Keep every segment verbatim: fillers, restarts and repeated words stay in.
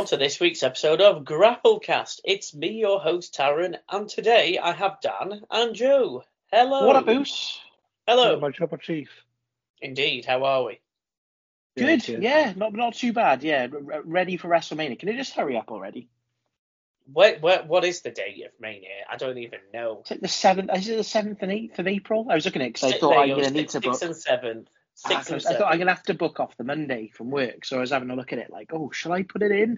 on to this week's episode of Grapplecast. It's me, your host, Taryn, and today I have Dan and Joe. Hello. What a boost. Hello. My trouble chief. Indeed, how are we? Good, Yeah, yeah, not not too bad, yeah. R- ready for WrestleMania. Can you just hurry up already? What, what, what is the date of Mania? I don't even know. Is it the seventh? Is it the seventh and eighth of April? I was looking at it because I Six- thought there I'm you go, going to need six- to book. Six and seventh. Ah, Six and I thought I'm seven. going to have to book off the Monday from work, so I was having a look at it like, oh, shall I put it in?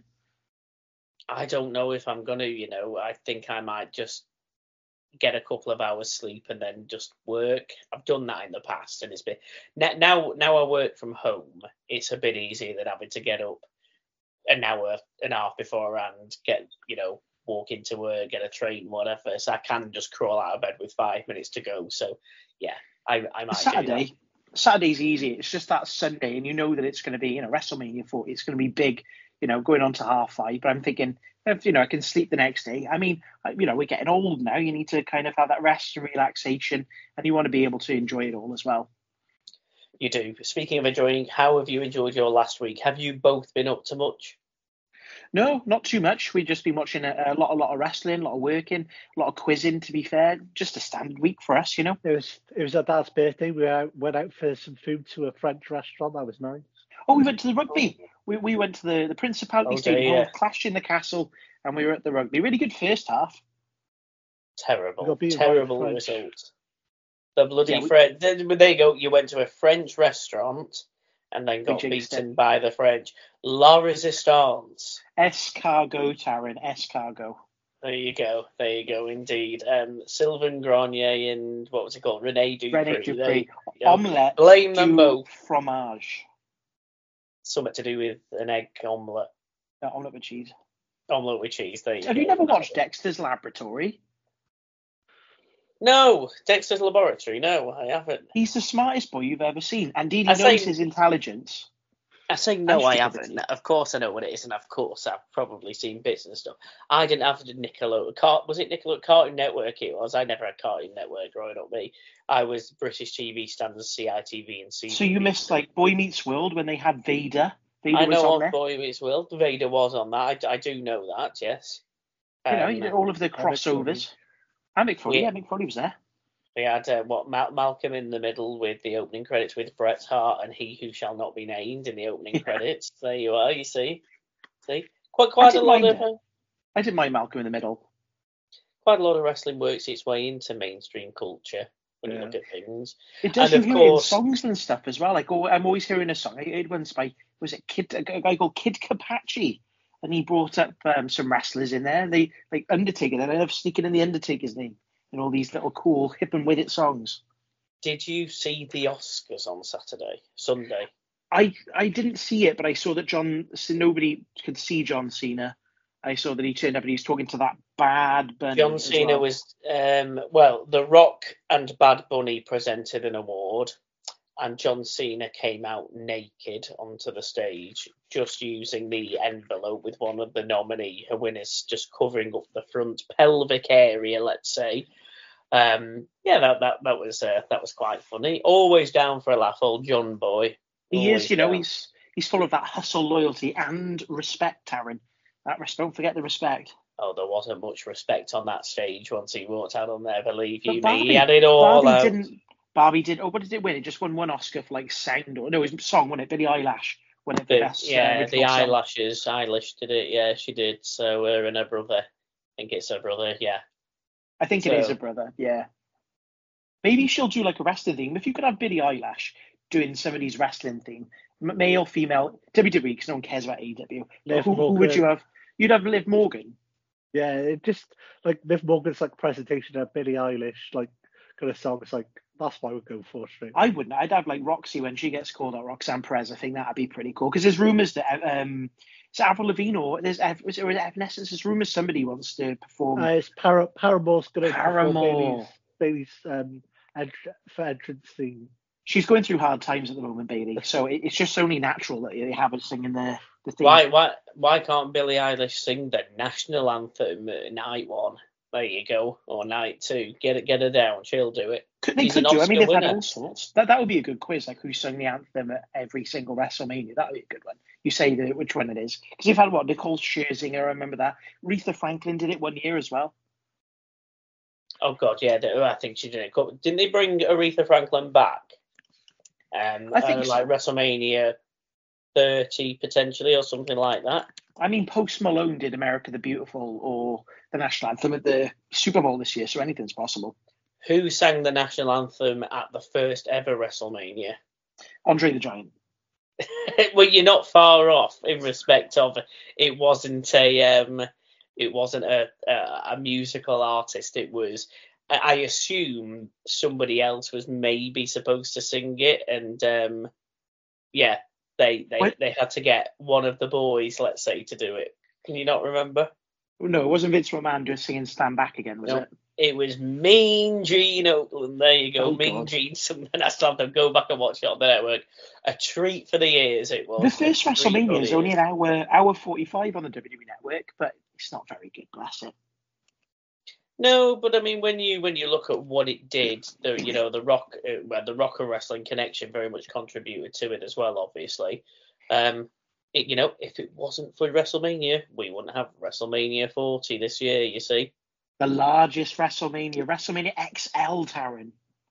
I don't know if I'm going to, you know, I think I might just get a couple of hours sleep and then just work. I've done that in the past, and it's been now now I work from home. It's a bit easier than having to get up an hour and a half beforehand, get you know walk into work, get a train, whatever. So I can just crawl out of bed with five minutes to go. So yeah, I I might Saturday. do that. Saturday's easy. It's just that Sunday, and you know that it's going to be, you know, WrestleMania forty. It's going to be big, you know, going on to half five. But I'm thinking, if you know, I can sleep the next day. I mean, you know, we're getting old now. You need to kind of have that rest and relaxation, and you want to be able to enjoy it all as well. You do. Speaking of enjoying, how have you enjoyed your last week? Have you both been up to much? No, not too much. We've just been watching a, a lot, a lot of wrestling, a lot of working, a lot of quizzing. To be fair, just a standard week for us, you know. It was it was our dad's birthday. We out, went out for some food to a French restaurant. That was nice. Oh, we went to the rugby. We we went to the, the Principality Oh, Stadium, dear. yeah. Clash in the Castle, and we were at the rugby. Really good first half. We Terrible, got beaten by terrible the result. French. The bloody Yeah, we- French. There there you go. You went to a French restaurant and then got jinxed beaten by the French. La Resistance. Escargot, Taryn, escargot. There you go. There you go. Indeed. Um, Sylvain Grenier and what was it called? Rene Dupree. Rene There Dupree. you go. Omelette. Blame them du both. Fromage. Something to do with an egg omelette. Uh, omelette with cheese. Omelette with cheese. There you Have go. you never watched Dexter's Laboratory? No, Dexter's Laboratory. No, I haven't. He's the smartest boy you've ever seen. Indeed, he I knows say- his intelligence. I say no, And I haven't. stupidity. Of course I know what it is, and of course I've probably seen bits and stuff. I didn't have the Nickelodeon. Car- was it Nickelodeon? Cartoon Network it was. I never had Cartoon Network growing up. Me, I was British T V standards, C I T V and C B B. So you missed like Boy Meets World when they had Vader. Vader I was know on of there. Boy Meets World. Vader was on that. I, I do know that, yes. You know, Um, you did all of the crossovers. And Mick Foley, We- yeah, Mick Foley was there. We had uh, what Mal- Malcolm in the middle with the opening credits with Bret Hart and He Who Shall Not Be Named in the opening Yeah. credits. There you are. You see, see, quite quite a didn't lot mind of it. uh, I didn't mind Malcolm in the Middle. quite a lot of wrestling works its way into mainstream culture when you Yeah. look at things. It does. And You of hear it in course- songs and stuff as well. Like, oh, I'm always hearing a song. I heard once by was it Kid, a guy called Kid Kapachi, and he brought up um, some wrestlers in there. They like Undertaker. And I love sneaking in the Undertaker's name and all these little cool hip and with it songs. Did you see the Oscars on Saturday, Sunday? I I didn't see it, but I saw that John. So nobody could see John Cena. I saw that he turned up and he was talking to that Bad Bunny. John as Cena well. was, um, well, The Rock and Bad Bunny presented an award, and John Cena came out naked onto the stage, just using the envelope with one of the nominee winners just covering up the front pelvic area, let's say. Um, yeah, that that that was uh, that was quite funny. Always down for a laugh, old John boy. He Always is, you know, down. he's he's full of that hustle, loyalty, and respect, Taryn. That res- don't forget the respect. Oh, there wasn't much respect on that stage once he walked out on there, believe But you Barbie- me. He had it all Barbie out. didn't. Barbie did. Oh, what did it win? It just won one Oscar for like sound or no, it was song, wasn't it? Billie Eilish won it for The- best. uh, yeah, the original song. eyelashes. Eilish did it. Yeah, she did. So her and her brother. I think it's her brother. Yeah. I think it is So- a brother. Yeah. Maybe she'll do like a wrestling theme. If you could have Billie Eilish doing somebody's wrestling theme, m- male, female, W W E, because no one cares about A E W. Liv Who, who would Morgan. you have? You'd have Liv Morgan. Yeah, it just like Liv Morgan's like presentation of Billie Eilish, like kind of song. It's like that's what I would go for straight. I wouldn't. I'd have like Roxy when she gets called out, Roxanne Perez. I think that'd be pretty cool because there's rumors that um, it's Avril Lavigne or there's Ev- is it or is it Evanescence? There's rumors somebody wants to perform. Uh, it's Para- Paramore's going to Paramore. Bailey's, Bailey's um ent- for entrance theme. She's going through hard times at the moment, Bailey. So it, it's just only natural that they have her singing the the theme. Why why why can't Billie Eilish sing the national anthem at night one? There you go. Or night two. Get it get her down. She'll do it. Could, they He's could an do. I mean, Oscar they've had winner. all sorts. That that would be a good quiz, like who sung the anthem at every single WrestleMania. That would be a good one. You say the, which one it is. Because you've had, what, Nicole Scherzinger, I remember that. Aretha Franklin did it one year as well. Oh, God, yeah, they- I think she did it. Didn't they bring Aretha Franklin back? Um, I think uh, so. Like WrestleMania thirty, potentially, or something like that. I mean, Post Malone did America the Beautiful or the national anthem at the Super Bowl this year, so anything's possible. Who sang the national anthem at the first ever WrestleMania? Andre the Giant. Well, you're not far off in respect of it wasn't a um, it wasn't a, a a musical artist. It was, I assume, somebody else was maybe supposed to sing it, and um, yeah, they they What? they had to get one of the boys, let's say, to do it. Can you not remember? No, it wasn't Vince McMahon just singing Stand Back Again, was No. it? It was Mean Gene Oakland. There you go. Oh, Mean God. Gene. Some that's something. Go back and watch it on the network. A treat for the ears it was. The first A treat for WrestleMania is the only ears. an hour, hour forty-five on the W W E Network, but it's not very good, bless it. No, but I mean, when you when you look at what it did, the you know the Rock, uh, well, the Rock and Wrestling Connection very much contributed to it as well. Obviously, um, it, you know, if it wasn't for WrestleMania, we wouldn't have WrestleMania forty this year. You see, The largest WrestleMania, WrestleMania X L, Taryn.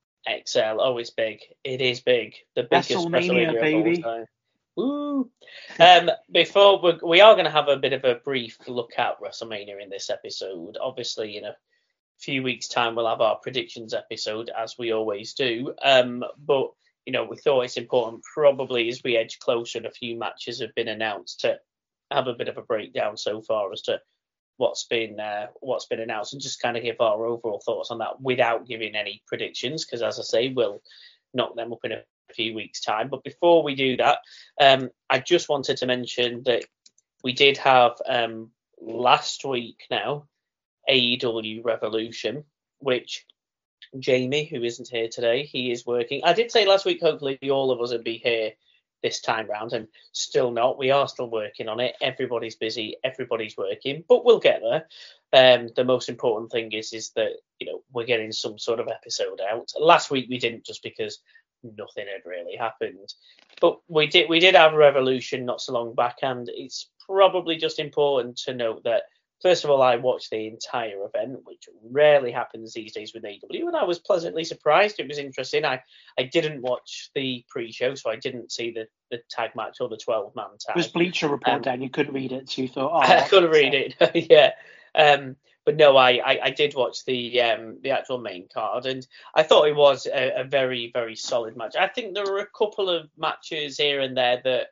X L, oh, it's big. It is big. The biggest WrestleMania, WrestleMania baby. of all time. Woo! Um, before we we are going to have a bit of a brief look at WrestleMania in this episode. Obviously, in a few weeks' time, we'll have our predictions episode, as we always do. Um, but you know, we thought it's important, probably as we edge closer and a few matches have been announced, to have a bit of a breakdown so far as to what's been uh, what's been announced, and just kind of give our overall thoughts on that without giving any predictions, because as I say, we'll knock them up in a few weeks' time. But before we do that, um, I just wanted to mention that we did have um, last week now A E W Revolution, which Jamie, who isn't here today, he is working. I did say last week, hopefully all of us would be here this time round, and still not. We are still working on it. Everybody's busy, everybody's working, but we'll get there. Um, the most important thing is is that, you know, we're getting some sort of episode out. Last week we didn't, just because nothing had really happened, but we did we did have a Revolution not so long back, and it's probably just important to note that, first of all, I watched the entire event, which rarely happens these days with A E W, and I was pleasantly surprised. It was interesting. I, I didn't watch the pre-show, so I didn't see the, the tag match or the twelve-man tag. It was Bleacher Report, Um, Dan. You couldn't read it, so you thought, oh, I that's couldn't read it. it. Yeah. Um, but no, I, I, I did watch the um, the actual main card, and I thought it was a, a very, very solid match. I think there were a couple of matches here and there that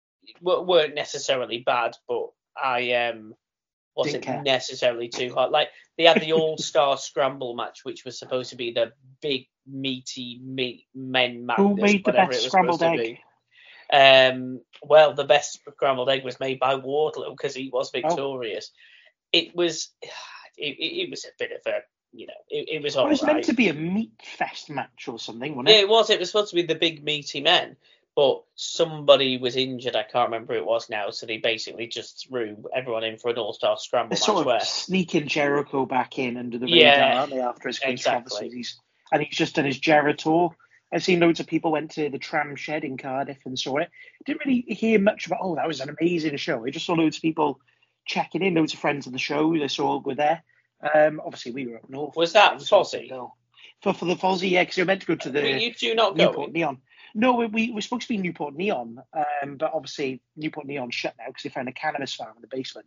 w- weren't necessarily bad, but I um wasn't Didn't care. necessarily too hot. Like, they had the All-Star Scramble match, which was supposed to be the big, meaty, meat men madness, Who made the whatever best it was scrambled supposed to egg? be. Um, well, the best scrambled egg was made by Wardlow, because he was Oh. victorious. It was, it, it, it was a bit of a, you know, it, it was Well, all it was right. meant to be a meat fest match or something, wasn't Yeah, it? it was. It was supposed to be the big meaty men, but somebody was injured. I can't remember who it was now, so they basically just threw everyone in for an all-star scramble They're match. sort of where, sneaking Jericho back in under the Yeah, radar, aren't they, after his exactly. controversies? And he's just done his Jericho tour. I've seen loads of people went to the Tram Shed in Cardiff and saw it. Didn't really hear much about, oh, that was an amazing show. I just saw loads of people checking in, loads of friends of the show. They saw were there. Um, obviously, we were up north. Was that so Fozzy? For, for the Fozzy, yeah, because we were meant to go to the Were you two not Newport going? Neon. No, we, we were supposed to be Newport Neon, um, but obviously Newport Neon shut now because they found a cannabis farm in the basement.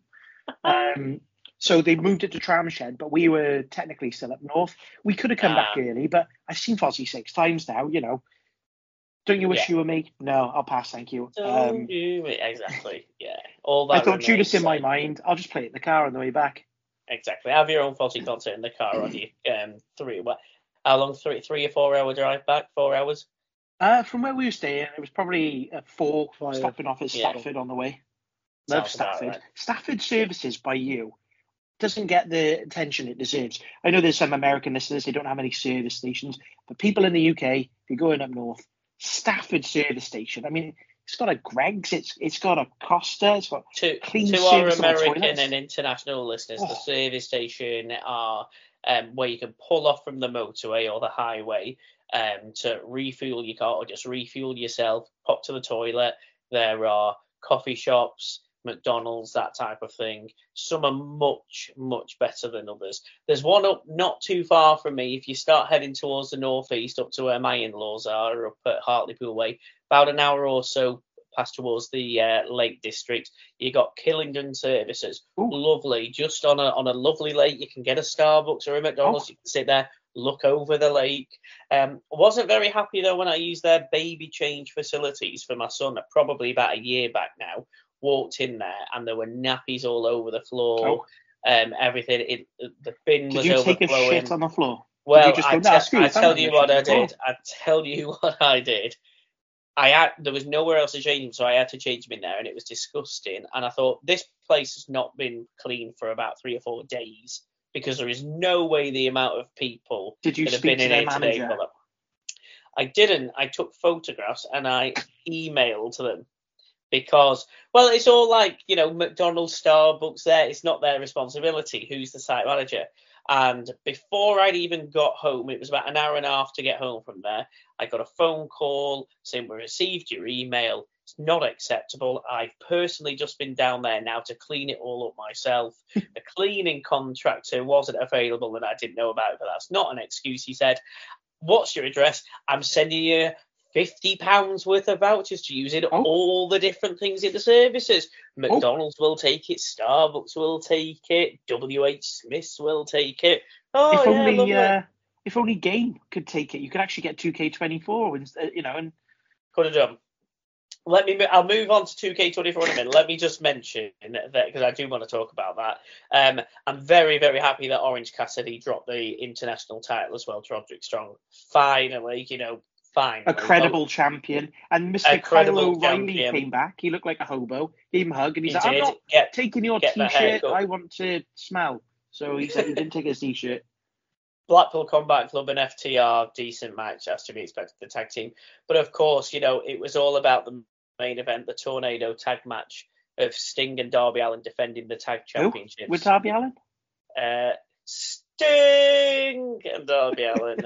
Um, so they moved it to Tramshed, but we were technically still up north. We could have come back Ah. early, but I've seen Fozzy six times now, you know. Don't you wish Yeah. you were me? No, I'll pass, thank you. Don't Um, you- exactly. Yeah. All that. I thought Judas in my remains, mind. I'll just play it in the car on the way back. Exactly. Have your own Fozzy concert in the car on you. Um, three. What? How long? Three, three or four hour drive back? Four hours. Uh, from where we were staying, it was probably uh, four, Five. stopping off at Yeah. Stafford on the way. Love Sounds about Stafford. right. Stafford services by you doesn't get the attention it deserves. I know there's some American listeners, they don't have any service stations, but people in the U K, if you're going up north, Stafford service station, I mean, it's got a Greggs, it's it's got a Costa, it's got to, clean to our serviceable American toilets. and international listeners, Oh. the service station are um, where you can pull off from the motorway or the highway um, to refuel your car or just refuel yourself, pop to the toilet. There are coffee shops, McDonald's, that type of thing. Some are much, much better than others. There's one up not too far from me. If you start heading towards the northeast, up to where my in-laws are, up at Hartlepool Way, about an hour or so past towards the uh, Lake District, you got Killingdon Services. Ooh. Lovely, just on a on a lovely lake. You can get a Starbucks or a McDonald's. Oh. You can sit there, look over the lake. Um, I wasn't very happy though when I used their baby change facilities for my son, probably about a year back now. Walked in there and there were nappies all over the floor. Oh. Um, everything. It, the bin Did was you overflowing. take a shit on the floor? Well, Did you just I, go, te- "Nah, screw I this, I'm tell not you gonna what shit I on the floor." did. I tell you what I did. I had there was nowhere else to change him, so I had to change him in there, and it was disgusting. And I thought this place has not been clean for about three or four days because there is no way the amount of people Did you that have speak been to in their here today. manager? For that. I didn't. I took photographs and I emailed them. Because, well, it's all like, you know, McDonald's, Starbucks there. It's not their responsibility. Who's the site manager? And before I'd even got home, it was about an hour and a half to get home from there, I got a phone call saying, we received your email. It's not acceptable. I've personally just been down there now to clean it all up myself. The cleaning contractor wasn't available and I didn't know about it, but that's not an excuse. He said, what's your address? I'm sending you fifty pounds worth of vouchers to use in Oh. all the different things in the services. McDonald's oh. will take it, Starbucks will take it, W H Smith's will take it. Oh, if yeah, only, lovely. Uh, if only Game could take it, you could actually get two K twenty-four, and you know, and could have done. Let me. I'll move on to two K twenty-four in a minute. Let me just mention that because I do want to talk about that. Um, I'm very, very happy that Orange Cassidy dropped the international title as well to Roderick Strong. Finally, you know. Fine. A credible champion. And Mister Kyle O'Reilly champion. came back. He looked like a hobo. Gave him a hug and he's he like, did. I'm not get, taking your T-shirt. I want to smell. So he said he didn't take his T-shirt. Blackpool Combat Club and F T R, decent match as to be expected, the tag team. But of course, you know, it was all about the main event, the Tornado tag match of Sting and Darby Allin defending the tag championships. Who? With Darby Allin? Uh, Sting and Darby Allin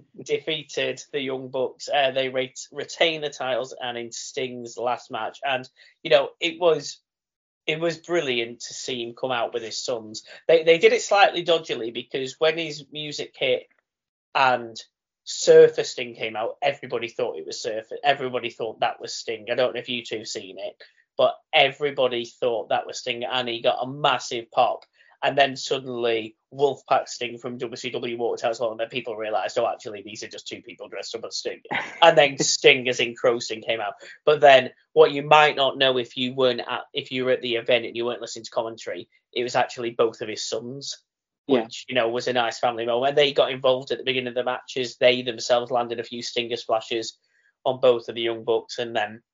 defeated the Young Bucks. Uh, they rate, retain the titles and in Sting's last match. And, you know, it was it was brilliant to see him come out with his sons. They they did it slightly dodgily because when his music hit and Surfer Sting came out, everybody thought it was Surfer. Everybody thought that was Sting. I don't know if you two have seen it, but everybody thought that was Sting and he got a massive pop. And then suddenly Wolfpack Sting from W C W walked out as well, and then people realised, oh, actually, these are just two people dressed up as Sting. And then Sting as in Crow Sting came out. But then what you might not know if you weren't at if you were at the event and you weren't listening to commentary, it was actually both of his sons, yeah. which, you know, was a nice family moment. When they got involved at the beginning of the matches, they themselves landed a few Stinger splashes on both of the Young Bucks, and then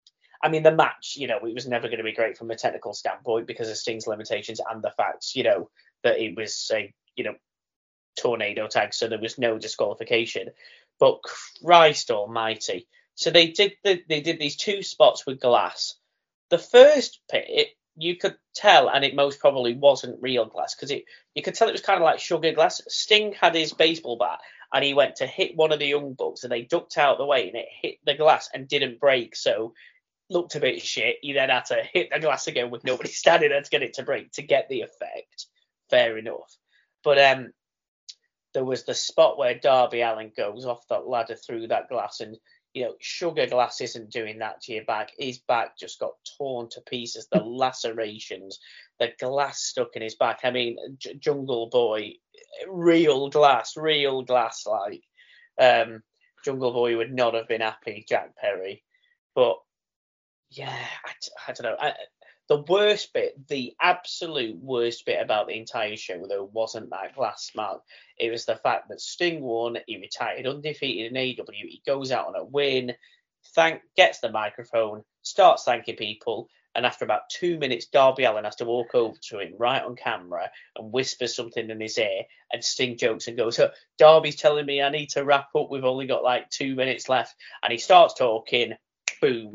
I mean, the match, you know, it was never going to be great from a technical standpoint because of Sting's limitations and the fact, you know, that it was a, you know, tornado tag, so there was no disqualification. But Christ almighty. So they did the, they did these two spots with glass. The first bit, you could tell, and it most probably wasn't real glass, because it you could tell it was kind of like sugar glass. Sting had his baseball bat, and he went to hit one of the Young Bucks, and they ducked out of the way, and it hit the glass and didn't break, so looked a bit shit. He then had to hit the glass again with nobody standing there to get it to break to get the effect. Fair enough. But um, there was the spot where Darby Allin goes off that ladder through that glass, and you know, sugar glass isn't doing that to your back. His back just got torn to pieces. The lacerations, the glass stuck in his back. I mean, J- Jungle Boy, real glass, real glass. Like um, Jungle Boy would not have been happy, Jack Perry, but. Yeah, I, I don't know. I, the worst bit, the absolute worst bit about the entire show, though, wasn't that glass mark. It was the fact that Sting won, he retired undefeated in A E W, he goes out on a win, thank, gets the microphone, starts thanking people, and after about two minutes, Darby Allin has to walk over to him right on camera and whisper something in his ear, and Sting jokes and goes, oh, Darby's telling me I need to wrap up, we've only got like two minutes left, and he starts talking, boom.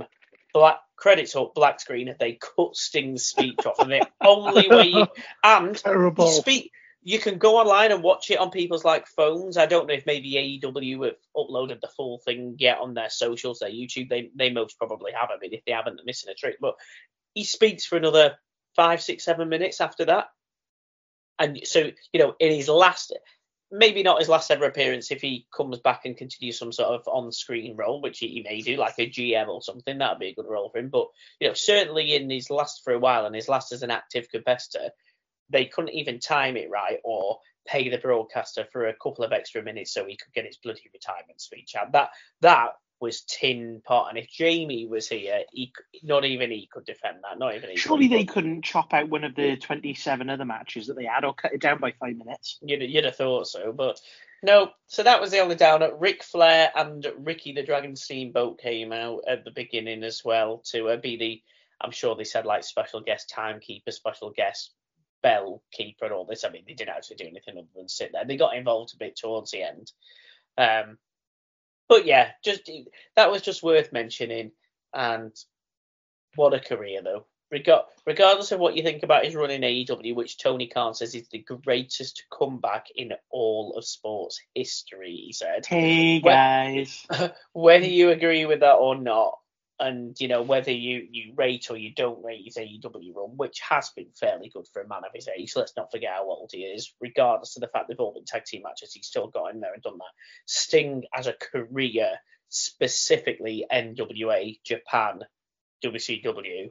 black credits up, black screen, and they cut Sting's speech off, and the only way you and Terrible. you speak. You can go online and watch it on people's like phones. I don't know if maybe A E W have uploaded the full thing yet on their socials, their YouTube. They they most probably have. I mean, if they haven't, they're missing a trick. But he speaks for another five, six, seven minutes after that. And so, you know, in his last, maybe not his last ever appearance, if he comes back and continues some sort of on-screen role, which he may do, like a G M or something, that'd be a good role for him. But, you know, certainly in his last for a while and his last as an active competitor, they couldn't even time it right or pay the broadcaster for a couple of extra minutes so he could get his bloody retirement speech out. That that was tin pot. And if Jamie was here, he not even he could defend that. Not even he. Surely could. they couldn't chop out one of the twenty-seven other matches that they had or cut it down by five minutes. You'd, you'd have thought so, but no. So that was the only downer. Ric Flair and Ricky the Dragon Steamboat came out at the beginning as well to uh, be the, I'm sure they said like special guest timekeeper, special guest bell keeper and all this. I mean, they didn't actually do anything other than sit there. They got involved a bit towards the end. Um, but yeah, just that was just worth mentioning. And what a career, though. Regar- regardless of what you think about his run in A E W, which Tony Khan says is the greatest comeback in all of sports history, he said. Hey, guys. Whether you agree with that or not, and, you know, whether you, you rate or you don't rate his A E W run, which has been fairly good for a man of his age. Let's not forget how old he is, regardless of the fact they've all been tag team matches. He's still got in there and done that. Sting as a career, specifically N W A, Japan, W C W,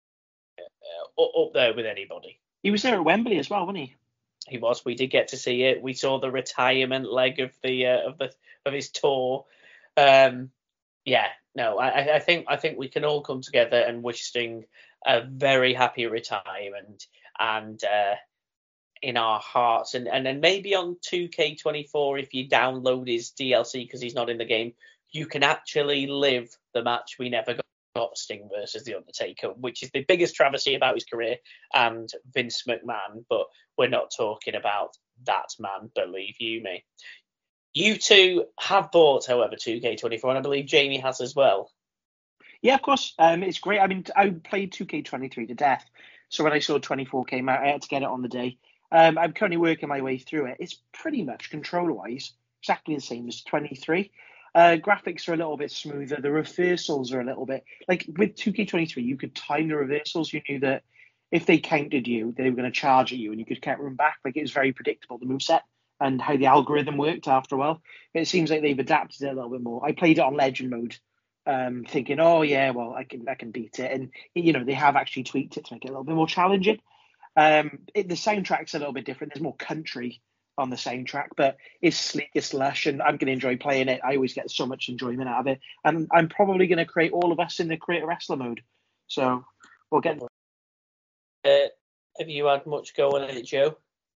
uh, up there with anybody. He was there at Wembley as well, wasn't he? He was. We did get to see it. We saw the retirement leg of the uh, of the of his tour. Um, yeah. No, I, I think I think we can all come together and wish Sting a very happy retirement, and uh, in our hearts, and and then maybe on two K twenty-four, if you download his D L C because he's not in the game, you can actually live the match we never got, got Sting versus The Undertaker, which is the biggest travesty about his career and Vince McMahon. But we're not talking about that man, believe you me. You two have bought, however, two K twenty-four, and I believe Jamie has as well. Yeah, of course. Um, it's great. I mean, I played two K twenty-three to death. So when I saw twenty-four came out, I had to get it on the day. Um, I'm currently working my way through it. It's pretty much controller-wise exactly the same as twenty-three. Uh, graphics are a little bit smoother. The reversals are a little bit... Like, with two K twenty-three, you could time the reversals. You knew that if they countered you, they were going to charge at you, and you could counter them back. Like, it was very predictable, the moveset, and how the algorithm worked after a while. It seems like they've adapted it a little bit more. I played it on Legend mode, um, thinking, oh yeah, well, I can I can beat it. And, you know, they have actually tweaked it to make it a little bit more challenging. Um, it, the soundtrack's a little bit different. There's more country on the soundtrack, but it's sleek, it's lush, and I'm going to enjoy playing it. I always get so much enjoyment out of it. And I'm probably going to create all of us in the Create a Wrestler mode. So we'll get... Uh, have you had much going on it, Joe?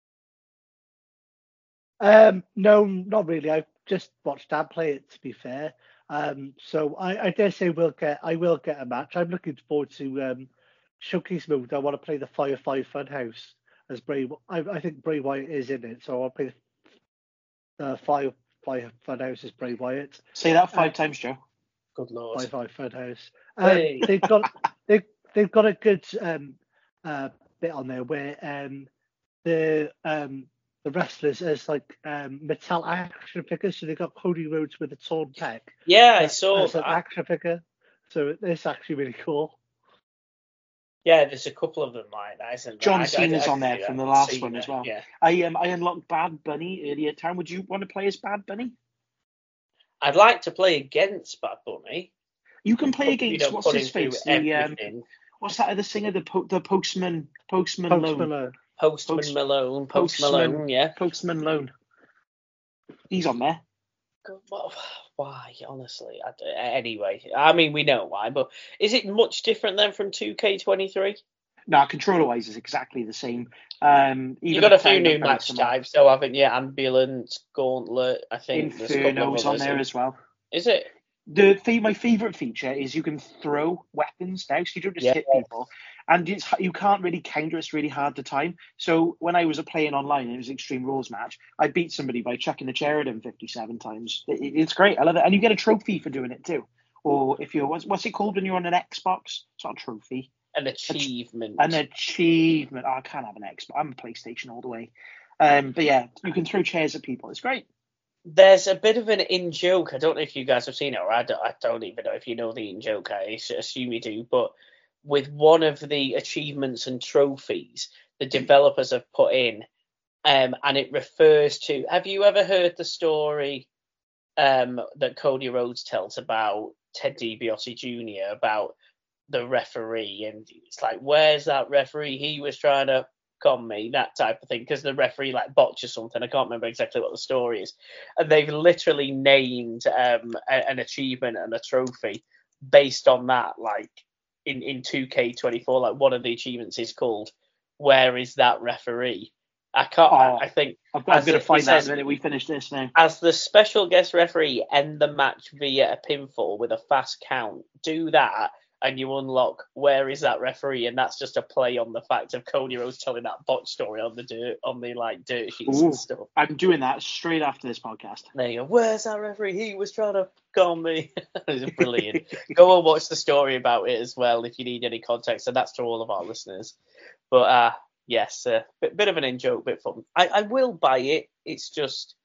Um, no, not really. I've just watched Dad play it, to be fair. Um, so I, I dare say we'll get, I will get a match. I'm looking forward to um, Showcase mode. I want to play the Firefly Funhouse as Bray. I, I think Bray Wyatt is in it, so I'll play the uh, Firefly Funhouse as Bray Wyatt. Say that five uh, times, Joe. Good lord. Firefly Funhouse. Um, Hey. They've got they they've got a good um, uh, bit on there where um, the um, the wrestlers as like um, metal action figures. So they got Cody Rhodes with a torn pec. Yeah, I uh, saw as an that. action figure. So it's actually really cool. Yeah, there's a couple of them like that, isn't there? John I- I- Cena's I on can there see from that. the last Cena, one as well. Yeah. I um I unlocked Bad Bunny earlier time. Would you want to play as Bad Bunny? I'd like to play against Bad Bunny. You can play You against know, what's put his him through face? The um, everything. what's that other singer? The po- the Postman Postman Post Lone. Malone. Postman Post- Malone, Post Postman- Malone, yeah. Postman Lone. He's on there. God, what- Why, honestly? I d anyway, I mean, we know why, but is it much different than from two K twenty-three? No, controller wise is exactly the same. Um, You even got the a few sound new is very match similar. types, though, haven't you? Ambulance, Gauntlet, I think. there's a couple of Inferno's on others. there as well. Is it? The fa- my favorite feature is you can throw weapons now, so you don't just Yeah. hit people, and it's you can't really counter. It's really hard to time. So when I was playing online, and it was an Extreme Rules match. I beat somebody by chucking a chair at him fifty-seven times. It, it- it's great. I love it, and you get a trophy for doing it too. or if you're what's, what's it called when you're on an Xbox? It's not a trophy. An achievement. An achievement. Oh, I can't have an Xbox. I'm a PlayStation all the way. Um, but yeah, you can throw chairs at people. It's great. There's a bit of an in-joke. I don't know if you guys have seen it, or I don't, I don't even know if you know the in-joke. I assume you do. But with one of the achievements and trophies, the developers have put in, um, and it refers to... Have you ever heard the story um, that Cody Rhodes tells about Ted DiBiase Junior, about the referee? And it's like, where's that referee? He was trying to... on me, that type of thing, because the referee like botches something. I can't remember exactly what the story is, and they've literally named um a, an achievement and a trophy based on that. Like in in two K twenty-four, like one of the achievements is called "Where is that referee?" I can't. Oh, I, I think I've got, I'm going to find that says, the minute we finish this now. As the special guest referee, end the match via a pinfall with a fast count. Do that, and you unlock "Where is that referee?" And that's just a play on the fact of Cody Rhodes telling that botch story on the dirt, on the like dirt sheets Ooh, and stuff. I'm doing that straight after this podcast. There you go. Where's that referee? He was trying to con me. It's brilliant. Go and watch the story about it as well if you need any context, and that's to all of our listeners. But uh, yes, a uh, bit, bit of an in-joke, bit fun. I, I will buy it. It's just...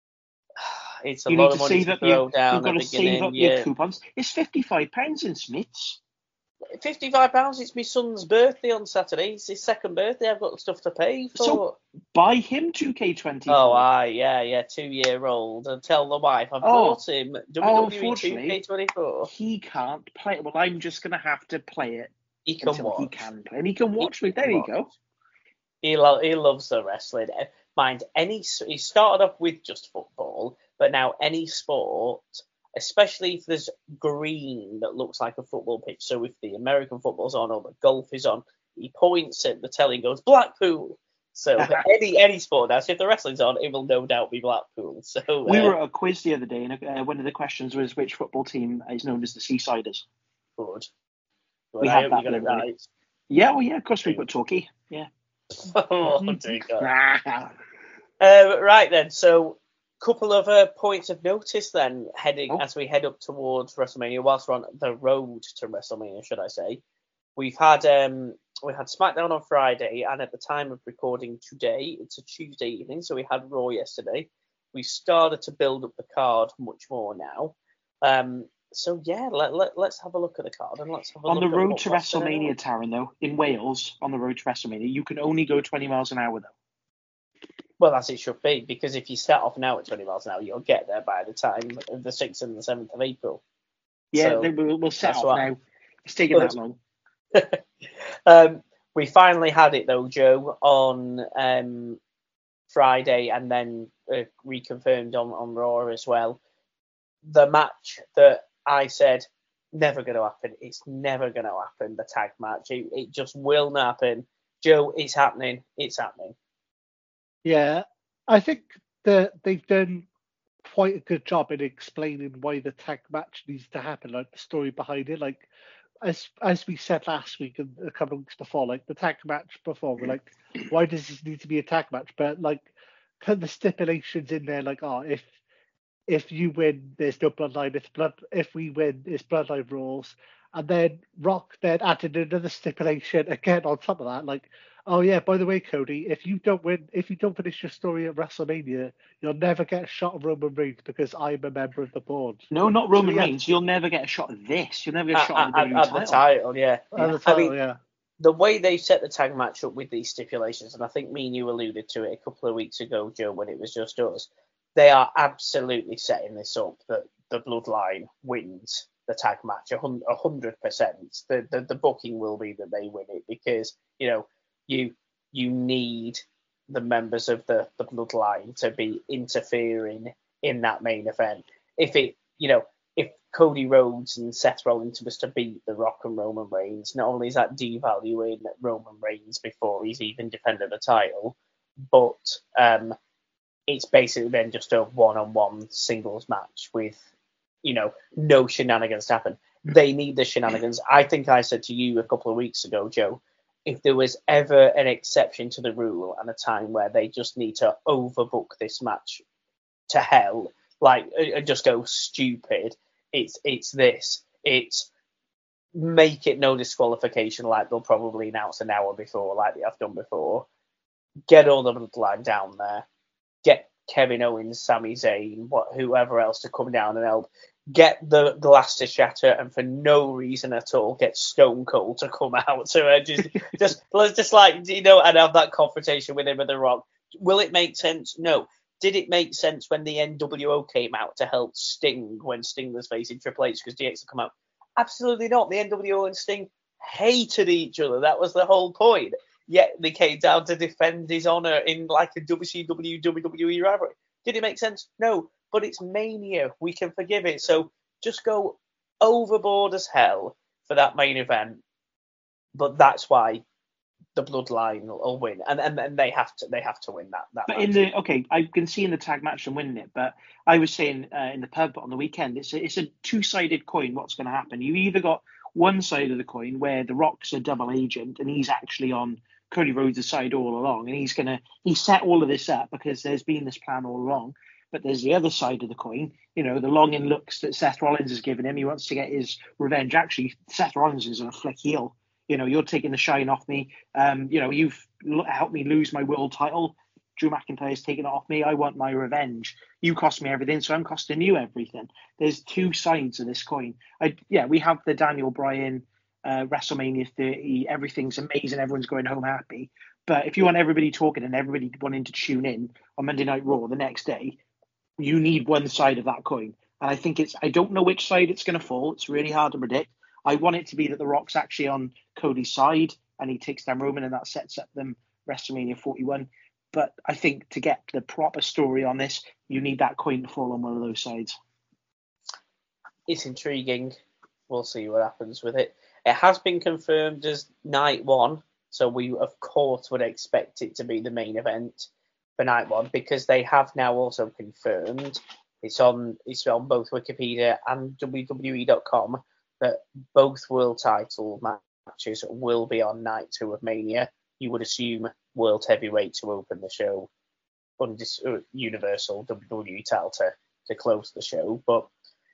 It's a you lot need of to money save to up throw your, down You've got at to the save beginning. up Yeah. your coupons. It's fifty-five pounds in Smiths. fifty-five pounds, it's my son's birthday on Saturday. It's his second birthday. I've got stuff to pay for. So buy him two K twenty-four. Oh, aye, yeah, yeah, two-year-old. And tell the wife, I've Oh. bought him Oh, W W E unfortunately, two K twenty-four. He can't play it. Well, I'm just going to have to play it He can until watch. he can play. And he can watch me. There can you watch. go. He, lo- he loves the wrestling. Mind, any he started off with just football, but now any sport, especially if there's green that looks like a football pitch, so if the American football's on or the golf is on, he points at the telly and goes, Blackpool. So any any sport now, so if the wrestling's on, it will no doubt be Blackpool. So We uh, were at a quiz the other day, and uh, one of the questions was which football team is known as the Seasiders. good. Well, We I had hope that you got it the other day. right. Yeah, well, yeah, of course we put Torquay. Yeah. Oh, dear God. Uh, right then, so couple of uh, points of notice then, heading Oh. as we head up towards WrestleMania. Whilst we're on the road to WrestleMania, should I say? We've had um, we had SmackDown on Friday, and at the time of recording today, it's a Tuesday evening, so we had Raw yesterday. We started to build up the card much more now. Um, so yeah, let, let let's have a look at the card and let's have a On look the at road what- to what's going WrestleMania, on. Taryn, though, in Wales, on the road to WrestleMania, you can only go twenty miles an hour, though. Well, as it should be, because if you start off now at twenty miles an hour, you'll get there by the time of the sixth and the seventh of April. Yeah, So, they, we'll, we'll set that's off what- now. It's taking Good. that long. um, we finally had it though, Joe, on um, Friday, and then uh, reconfirmed on, on Raw as well. The match that I said never going to happen. It's never going to happen. The tag match. It, it just will not happen. Joe, it's happening. It's happening. Yeah, I think that they've done quite a good job in explaining why the tag match needs to happen, like the story behind it. Like as as we said last week and a couple of weeks before, like the tag match before, we're like, why does this need to be a tag match? But like, put the stipulations in there, like, oh, if if you win, there's no bloodline. It's blood. If we win, it's bloodline rules. And then Rock then added another stipulation again on top of that, like, oh yeah, by the way, Cody, if you don't win, if you don't finish your story at WrestleMania, you'll never get a shot of Roman Reigns because I'm a member of the board. No, not Roman So, yeah. Reigns. You'll never get a shot of this. You'll never get a At, shot of the at, W W E at the title. title, yeah. At the I title, mean, yeah. the way they set the tag match up with these stipulations, and I think me and you alluded to it a couple of weeks ago, Joe, when it was just us, they are absolutely setting this up that the Bloodline wins the tag match a hundred percent. The, the the booking will be that they win it because, you know, you you need the members of the, the Bloodline to be interfering in that main event. If it, you know, if Cody Rhodes and Seth Rollins was to beat The Rock and Roman Reigns, not only is that devaluing Roman Reigns before he's even defended a title, but um, it's basically then just a one-on-one singles match with, you know, no shenanigans to happen. They need the shenanigans. I think I said to you a couple of weeks ago, Joe, if there was ever an exception to the rule and a time where they just need to overbook this match to hell, like, and just go stupid, it's it's this. It's make it no disqualification like they'll probably announce an hour before, like they have done before. Get all the bloodline down there. Get Kevin Owens, Sami Zayn, what whoever else to come down and help. Get the glass to shatter, and for no reason at all, get Stone Cold to come out to uh, just, just, let's just like you know, and have that confrontation with him and The Rock. Will it make sense? No. Did it make sense when the N W O came out to help Sting when Sting was facing Triple H because D X had come out? Absolutely not. The N W O and Sting hated each other. That was the whole point. Yet they came down to defend his honor in like a W C W, W W E rivalry. Did it make sense? No. But it's Mania. We can forgive it. So just go overboard as hell for that main event. But that's why the Bloodline will win, and and, and they have to they have to win that. that but match. in the okay, I can see in the tag match them winning it. But I was saying uh, in the pub on the weekend, it's a, it's a two sided coin. What's going to happen? You either got one side of the coin where The Rock's a double agent and he's actually on Cody Rhodes' side all along, and he's gonna he set all of this up because there's been this plan all along. But there's the other side of the coin, you know, the long in looks that Seth Rollins has given him. He wants to get his revenge. Actually, Seth Rollins is a flick heel. You know, you're taking the shine off me. Um, you know, you've helped me lose my world title. Drew McIntyre's taken it off me. I want my revenge. You cost me everything, so I'm costing you everything. There's two sides of this coin. I, yeah, we have the Daniel Bryan uh, WrestleMania thirty. Everything's amazing. Everyone's going home happy. But if you want everybody talking and everybody wanting to tune in on Monday Night Raw the next day, you need one side of that coin. And I think it's, I don't know which side it's going to fall. It's really hard to predict. I want it to be that The Rock's actually on Cody's side and he takes down Roman and that sets up them WrestleMania forty-one. But I think to get the proper story on this, you need that coin to fall on one of those sides. It's intriguing. We'll see what happens with it. It has been confirmed as night one. So we, of course, would expect it to be the main event for night one, because they have now also confirmed it's on it's on both Wikipedia and W W E dot com that both world title matches will be on night two of Mania. You would assume world heavyweight to open the show, Undis- uh, Universal W W E title to, to close the show. But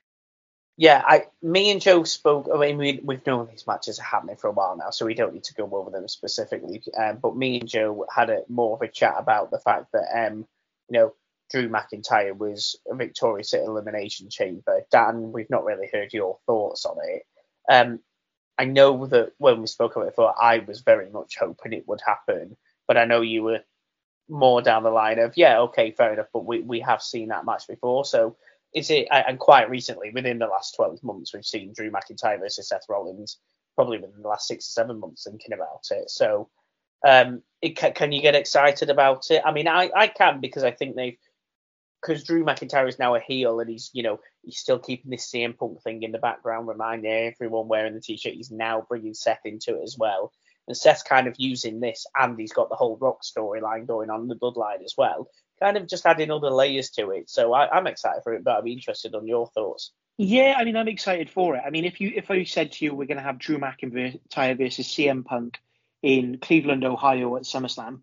yeah, I, me and Joe spoke. I mean, we, we've known these matches are happening for a while now, so we don't need to go over them specifically. Um, but me and Joe had a more of a chat about the fact that, um, you know, Drew McIntyre was victorious at Elimination Chamber. Dan, we've not really heard your thoughts on it. Um, I know that when we spoke about it before, I was very much hoping it would happen, but I know you were more down the line of, yeah, okay, fair enough, but we, we have seen that match before, so. Is it, and quite recently, within the last twelve months, we've seen Drew McIntyre versus Seth Rollins, probably within the last six or seven months thinking about it. So, um, it, can you get excited about it? I mean, I, I can, because I think they've, because Drew McIntyre is now a heel and he's, you know, he's still keeping this C M Punk thing in the background, reminding everyone wearing the t-shirt, he's now bringing Seth into it as well. And Seth's kind of using this, and he's got the whole Rock storyline going on in the Bloodline as well. Kind of just adding other layers to it. So I, I'm excited for it, but I'd be interested on your thoughts. Yeah, I mean, I'm excited for it. I mean, if you if I said to you we're going to have Drew McIntyre versus C M Punk in Cleveland, Ohio at SummerSlam,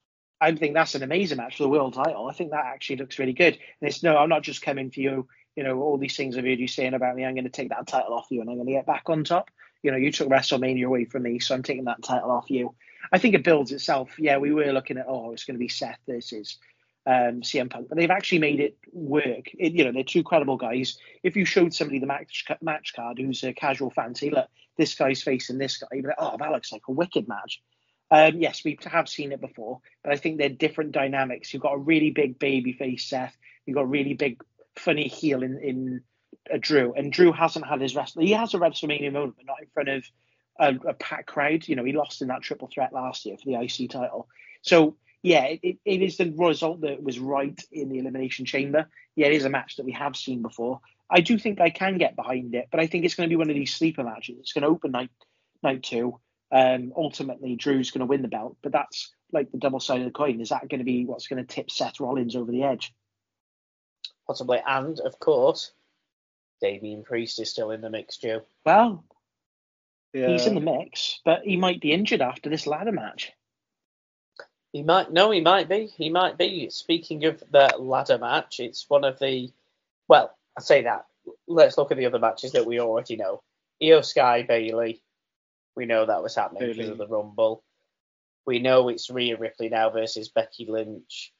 I think that's an amazing match for the world title. I think that actually looks really good. And it's no, I'm not just coming for you. You know, all these things I've heard you saying about me, I'm going to take that title off you and I'm going to get back on top. You know, you took WrestleMania away from me, so I'm taking that title off you. I think it builds itself. Yeah, we were looking at, oh, it's going to be Seth versus um, C M Punk, but they've actually made it work. It, you know, they're two credible guys. If you showed somebody the match match card who's a casual fan, say, look, this guy's facing this guy, you'd be like, oh, that looks like a wicked match. Um, yes, we have seen it before, but I think they're different dynamics. You've got a really big baby face Seth. You've got a really big funny heel in, in uh, Drew, and Drew hasn't had his wrestling. He has a WrestleMania moment, but not in front of a, a packed crowd. You know, he lost in that triple threat last year for the I C title. So yeah, it, it is the result that was right in the Elimination Chamber. Yeah, it is a match that we have seen before. I do think I can get behind it, but I think it's going to be one of these sleeper matches. It's going to open night night two. Um, ultimately, Drew's going to win the belt, but that's like the double side of the coin. Is that going to be what's going to tip Seth Rollins over the edge? Possibly, and of course, Damian Priest is still in the mix, Joe. Well, Yeah. he's in the mix, but he might be injured after this ladder match. He might, no, he might be. He might be. Speaking of the ladder match, it's one of the, well, I say that. Let's look at the other matches that we already know. Io Sky Bailey. We know that was happening Bailey. because of the Rumble. We know it's Rhea Ripley now versus Becky Lynch.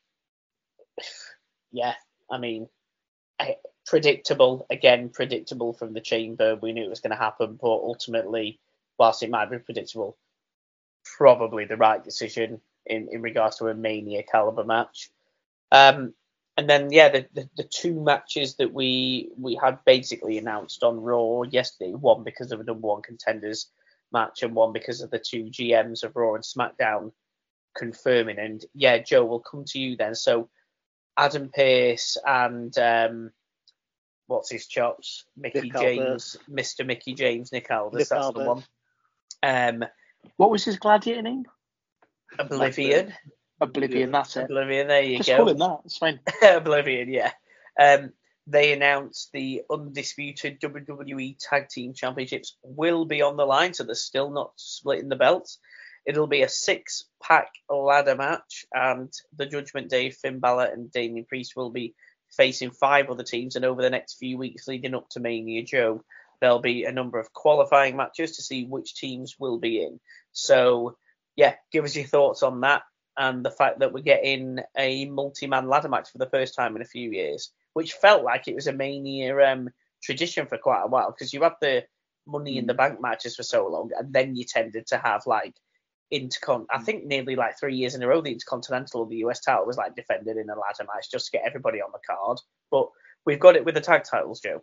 Yeah, I mean, I, predictable. Again, predictable from the Chamber. We knew it was going to happen, but ultimately, whilst it might be predictable, probably the right decision in, in regards to a Mania caliber match. Um, and then, yeah, the, the, the two matches that we we had basically announced on Raw yesterday, one because of a number one contenders match and one because of the two G Ms of Raw and SmackDown confirming. And yeah, Joe, we'll come to you then. So Adam Pearce and um, what's his chops? Mickey Nick James, Aldis. Mister Mickey James, Nick Aldis, Nick that's Aldis. the one. Um, What was his gladiator name? Oblivion. Oblivion, that's it. Oblivion, there you Just go. call him that, it's fine. Oblivion, yeah. Um, they announced the undisputed W W E Tag Team Championships will be on the line, so they're still not splitting the belts. It'll be a six-pack ladder match, and the Judgment Day, Finn Balor and Damian Priest will be facing five other teams, and over the next few weeks leading up to Mania, Joe, there'll be a number of qualifying matches to see which teams will be in. So, yeah, give us your thoughts on that and the fact that we're getting a multi-man ladder match for the first time in a few years, which felt like it was a Mania um, tradition for quite a while, because you had the Money in the Bank matches for so long, and then you tended to have, like, Intercon. I think nearly like three years in a row, the Intercontinental or the U S title was like defended in a ladder match just to get everybody on the card. But we've got it with the tag titles, Joe.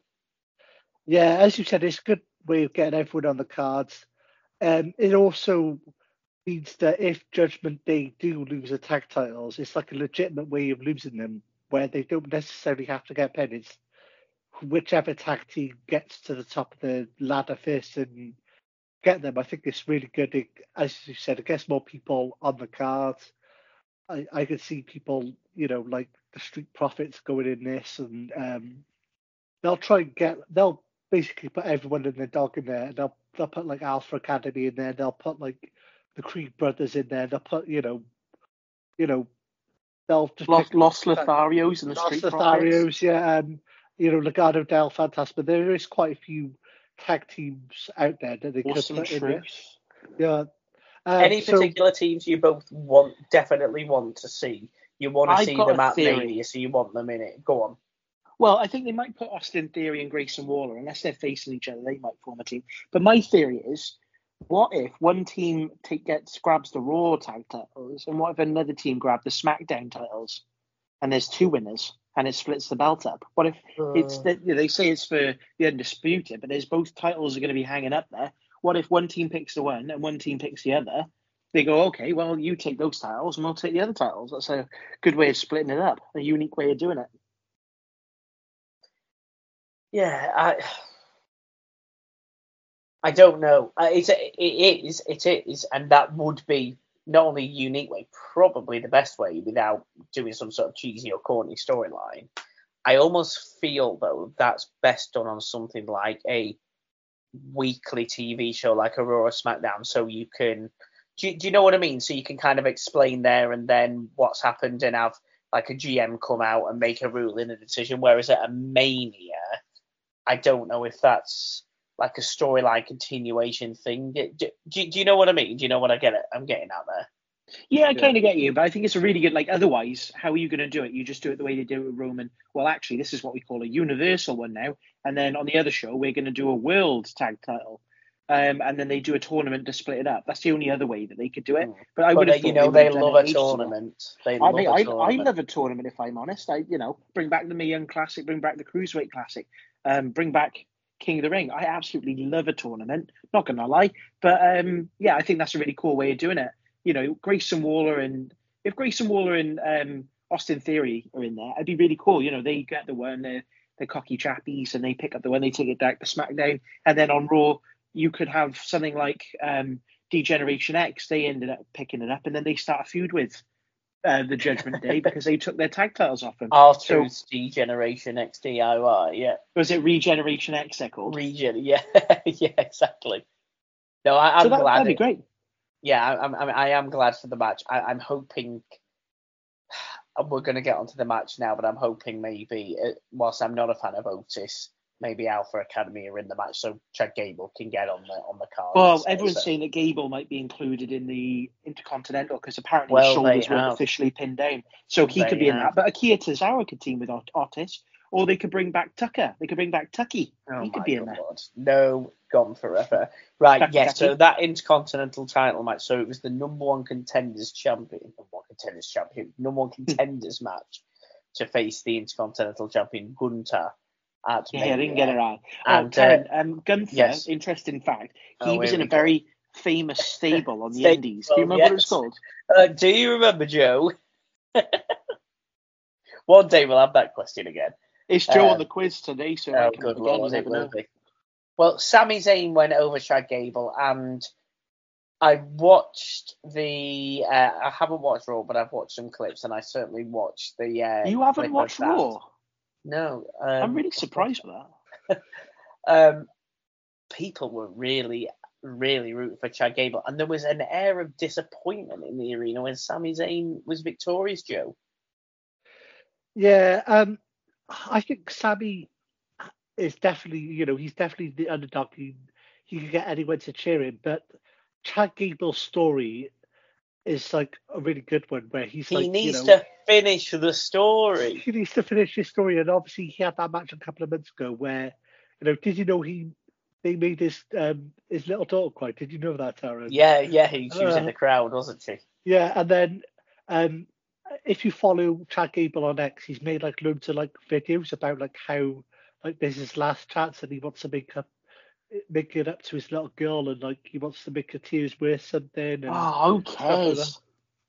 Yeah, as you said, it's a good way of getting everyone on the cards. Um, it also means that if Judgment Day do lose the tag titles, it's like a legitimate way of losing them, where they don't necessarily have to get pinned. It's whichever tag team gets to the top of the ladder first and get them. I think it's really good. It, as you said, it gets more people on the cards. I, I could see people, you know, like the Street Profits going in this, and um, they'll try and get, they'll basically put everyone in the dog in there. They'll they'll put like Alpha Academy in there. They'll put like the Creed brothers in there. They'll put, you know, you know, they'll just Los, pick Los Lotharios and the Los Street Profits. Lotharios, yeah, um, you know, Legado del Fantasma. There is quite a few tag teams out there that they Awesome could put in there. Truth. Yeah. Um, Any so, particular teams you both want, definitely want to see? You want to I've see got them a at theory. Mania, so you want them in it. Go on. Well, I think they might put Austin Theory and Grayson Waller, unless they're facing each other, they might form a team. But my theory is, what if one team take, gets grabs the Raw tag titles, and what if another team grab the SmackDown titles, and there's two winners, and it splits the belt up? What if it's the, you know, they say it's for the undisputed, but there's both titles are going to be hanging up there. What if one team picks the one and one team picks the other? They go, okay, well, you take those titles and we'll take the other titles. That's a good way of splitting it up, a unique way of doing it. Yeah, I I don't know. Uh, It's it is it is, and that would be not only a unique way, probably the best way without doing some sort of cheesy or corny storyline. I almost feel though that's best done on something like a weekly T V show, like a Raw or SmackDown, so you can. Do you, do you know what I mean? So you can kind of explain there and then what's happened and have like a G M come out and make a ruling, a decision. Whereas at a Mania, I don't know if that's like a storyline continuation thing. Do, do, do you know what I mean? Do you know what I get? It? I'm getting out there. Yeah, I kind of get you, but I think it's a really good, like, otherwise, how are you going to do it? You just do it the way they do it with Roman. Well, actually, this is what we call a universal one now. And then on the other show, we're going to do a world tag title. Um, and then they do a tournament to split it up. That's the only other way that they could do it. But I But would have they, you thought know, they they would have love done a it ages ago. tournament. They I love mean, a I, I tournament. love a tournament, if I'm honest. I, you know, bring back the Mae Young Classic, bring back the Cruiserweight Classic, um, bring back King of the Ring. I absolutely love a tournament. Not gonna lie, but um, yeah, I think that's a really cool way of doing it. You know, Grayson Waller and if Grayson Waller and um, Austin Theory are in there, it'd be really cool. You know, they get the one, they're, they're cocky chappies, and they pick up the one, they take it back to SmackDown, and then on Raw, you could have something like um, D-Generation X. They ended up picking it up, and then they start a feud with uh, the Judgment Day because they took their tag titles off them. R-Truth's so, D-Generation X D I Y, yeah. Was it Regeneration X they're called? Regen, yeah, yeah, exactly. No, I, I'm so that, glad. That'd be it, great. Yeah, I, I, I am glad for the match. I, I'm hoping we're going to get onto the match now, but I'm hoping maybe, whilst I'm not a fan of Otis, maybe Alpha Academy are in the match, so Chad Gable can get on the on the card. Well, instead, everyone's so. saying that Gable might be included in the Intercontinental because apparently Well, his shoulders they weren't have. officially pinned down, so he They could be in have. that. But Akira Tozawa could team with Ot- Otis, or they could bring back Tucker. They could bring back Tucky. Oh he could my be in God, there. Lord. No, gone forever. Right, Tucky, yes. Tucky. So that Intercontinental title match. So it was the number one contenders champion, number one contenders champion, number one contenders match to face the Intercontinental champion Gunther at Yeah, I didn't Mania. get it right. Oh, And, Karen, uh, um, Gunther, yes. interesting fact, he Oh, was here in a we go. very famous stable on the Stable, Indies. Do you remember what it was yes. called? Uh, do you remember, Joe? One day we'll have that question again. It's Joe Um, on the quiz today, so Oh, I can good again, Lord, you it never will know. be. Well, Sami Zayn went over Chad Gable, and I watched the. Uh, I haven't watched Raw, but I've watched some clips, and I certainly watched the. Uh, You haven't clip of watched that. Raw? No, um, I'm really surprised with that. Um, people were really, really rooting for Chad Gable, and there was an air of disappointment in the arena when Sami Zayn was victorious. Joe. Yeah, um, I think Sammy is definitely, you know, he's definitely the underdog. He, he can get anyone to cheer him, but Chad Gable's story is like a really good one where he's He like, needs you know, to finish the story. he needs to finish his story, and obviously he had that match a couple of months ago where, you know, did you know he they made his um his little daughter cry? Did you know that, Aaron? Yeah, yeah, he, she was in Uh, the crowd, wasn't she? Yeah, and then um, if you follow Chad Gable on X, he's made like loads of like videos about like how like this is his last chance and he wants to make up make it up to his little girl and like he wants to make her tears worth something and Oh, who stuff like that. cares?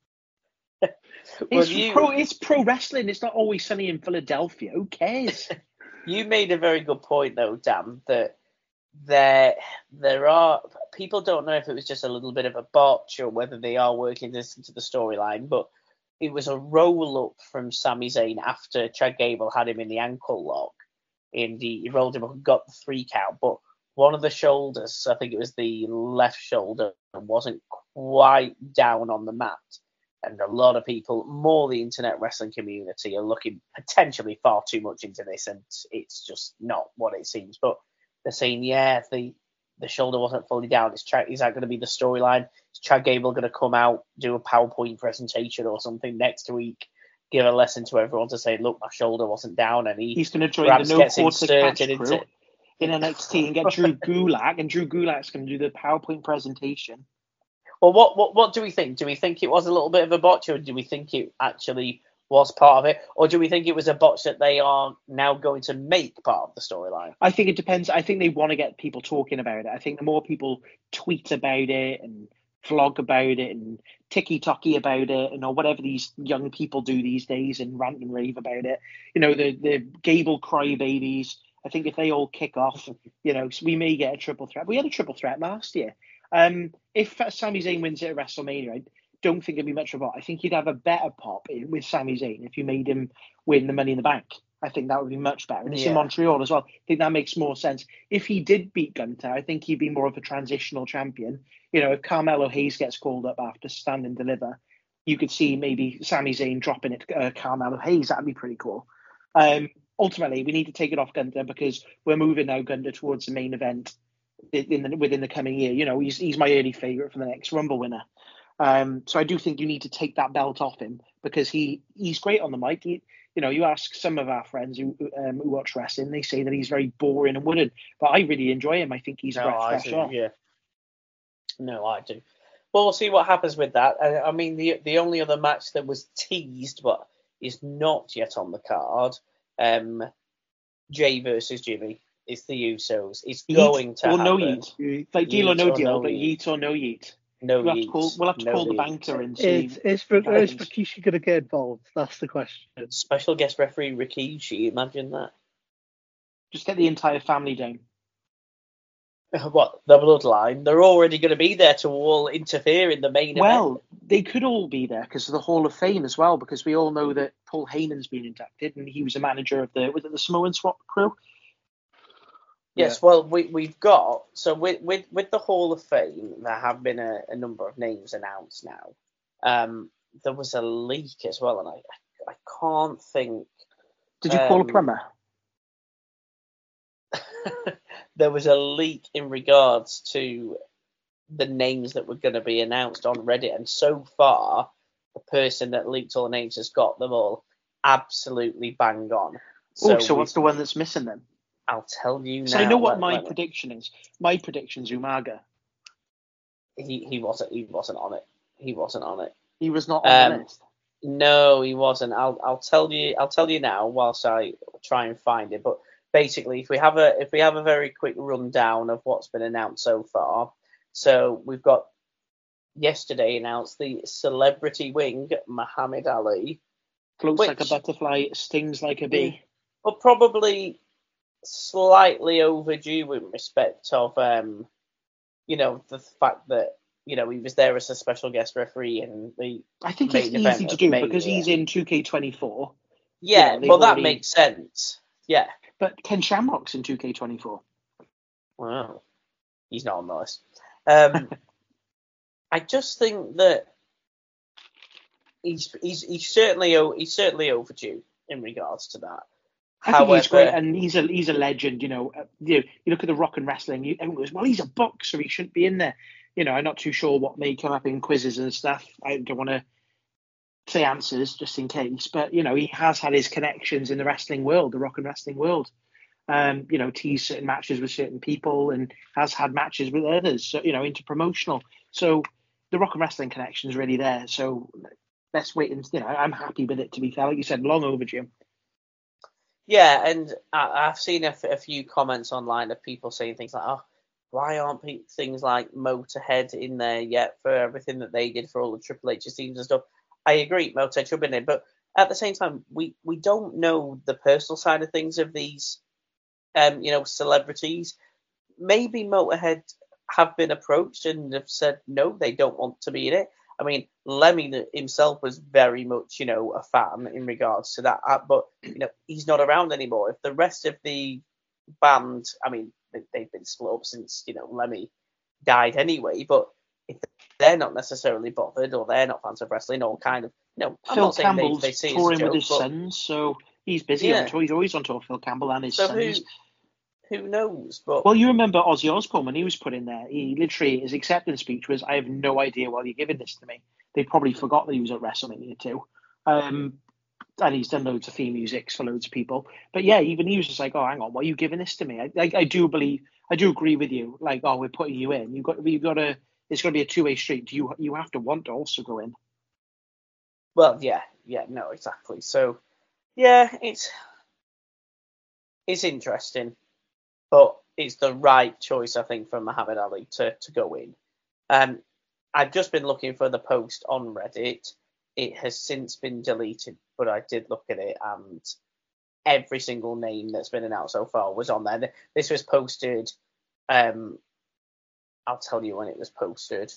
Well, It's you pro. It's pro wrestling. It's not always sunny in Philadelphia. Who cares? you made a very good point though, Dan, that there there are people don't know if it was just a little bit of a botch or whether they are working this into the storyline, but it was a roll up from Sami Zayn after Chad Gable had him in the ankle lock. And he, he rolled him up and got the three count, but one of the shoulders, I think it was the left shoulder, wasn't quite down on the mat. And a lot of people, more the internet wrestling community, are looking potentially far too much into this, and it's just not what it seems. But they're saying, yeah, the the shoulder wasn't fully down. Is, Chad, is that going to be the storyline? Is Chad Gable going to come out, do a PowerPoint presentation or something next week, give a lesson to everyone to say, look, my shoulder wasn't down, and he He's going to join perhaps the no gets quarter catch inserted crew into. in N X T and get Drew Gulak, and Drew Gulak's going to do the PowerPoint presentation. Well, what, what what do we think? Do we think it was a little bit of a botch, or do we think it actually was part of it, or do we think it was a botch that they are now going to make part of the storyline? I think it depends. I think they want to get people talking about it. I think the more people tweet about it and vlog about it and ticky-tocky about it and or whatever these young people do these days and rant and rave about it, you know, the, the Gable crybabies, I think if they all kick off, you know, so we may get a triple threat. We had a triple threat last year. Um, if Sami Zayn wins it at WrestleMania, I don't think it'd be much of a I think you'd have a better pop with Sami Zayn if you made him win the Money in the Bank. I think that would be much better. And it's Yeah. in Montreal as well. I think that makes more sense. If he did beat Gunther, I think he'd be more of a transitional champion. You know, if Carmelo Hayes gets called up after Stand and Deliver, you could see maybe Sami Zayn dropping it to uh, Carmelo Hayes. That'd be pretty cool. Um, ultimately, we need to take it off Gunther because we're moving now Gunther towards the main event in the, within the coming year. You know, he's he's my early favourite for the next Rumble winner. Um, so I do think you need to take that belt off him because he he's great on the mic. He, you know, you ask some of our friends who um, who watch wrestling, they say that he's very boring and wooden, but I really enjoy him. I think he's a No, breath I fresh do. air. Yeah. No, I do. Well, we'll see what happens with that. I, I mean, the the only other match that was teased but is not yet on the card, um, Jay versus Jimmy. It's the Usos. It's going Yeet to or happen. no yeet. It's like deal or Yeet no or deal, no but yeet. yeet or no yeet. No We'll have to yeet. call, we'll have to No call the yeet. banker and see. Is is, what is happens. Rikishi going to get involved? That's the question. Special guest referee Rikishi. Imagine that. Just get the entire family down. What, the bloodline? They're already going to be there to all interfere in the main Well, event. they could all be there because of the Hall of Fame as well, because we all know that Paul Heyman's been inducted and he was a manager of the was it the Samoan Swap crew? Yes, well, we, we've got, so with, with, with the Hall of Fame, there have been a, a number of names announced now. Um, there was a leak as well, and I I can't think. Did you call a um, plumber? there was a leak in regards to the names that were going to be announced on Reddit, and so far, the person that leaked all the names has got them all absolutely bang on. So, oh, so what's the one that's missing then? I'll tell you now. So I know what let, my let prediction is. My prediction's Umaga. He he wasn't he wasn't on it. He wasn't on it. He was not on um, the list. No, he wasn't. I'll I'll tell you I'll tell you now whilst I try and find it. But basically, if we have a if we have a very quick rundown of what's been announced so far. So we've got yesterday announced the celebrity wing, Muhammad Ali. Floats which, like a butterfly, stings like a bee. But probably slightly overdue in respect of, um, you know, the fact that, you know, he was there as a special guest referee and the I think it's easy to do because he's in two K twenty-four. Yeah, you know, well, already... that makes sense. Yeah. But Ken Shamrock's in two K twenty-four. Wow. He's not on the list. Um, I just think that he's he's he's certainly he's certainly overdue in regards to that. I However, think he's great, and he's a he's a legend. You know, uh, you, you look at the Rock and Wrestling. You, everyone goes, "Well, he's a boxer. He shouldn't be in there." You know, I'm not too sure what may come up in quizzes and stuff. I don't want to say answers just in case, but you know, he has had his connections in the wrestling world, the Rock and Wrestling world. Um, you know, teased certain matches with certain people and has had matches with others. So you know, interpromotional. So the Rock and Wrestling connection is really there. So let's wait and you know, I'm happy with it. To be fair, like you said, long overdue. Yeah, and I, I've seen a, f- a few comments online of people saying things like, "Oh, why aren't pe- things like Motorhead in there yet for everything that they did for all the Triple H teams and stuff?" I agree, Motorhead should be in it, but at the same time, we, we don't know the personal side of things of these, um, you know, celebrities. Maybe Motorhead have been approached and have said no, they don't want to be in it. I mean, Lemmy himself was very much, you know, a fan in regards to that, but you know, he's not around anymore. If the rest of the band, I mean, they've been split up since, you know, Lemmy died anyway, but if they're not necessarily bothered or they're not fans of wrestling or kind of, you know, I'm Phil not saying Campbell's they, they see touring it as a joke, with his but, sons, so he's busy yeah. on tour. He's always on tour, Phil Campbell and his so sons. Who, who knows? But well, you remember Ozzy Osbourne when he was put in there. He literally, his acceptance speech was, "I have no idea why you're giving this to me." They probably forgot that he was at WrestleMania too. Um, and he's done loads of theme musics for loads of people. But yeah, even he was just like, "Oh, hang on, why are you giving this to me?" I, I, I do believe, I do agree with you. Like, oh, we're putting you in. You've got, you've got to. It's going to be a two-way street. Do you, you have to want to also go in? Well, yeah, yeah, no, exactly. So, yeah, it's it's interesting, but it's the right choice, I think, for Muhammad Ali to to go in. Um. I've just been looking for the post on Reddit. It has since been deleted, but I did look at it, and every single name that's been announced so far was on there. This was posted, um, I'll tell you when it was posted,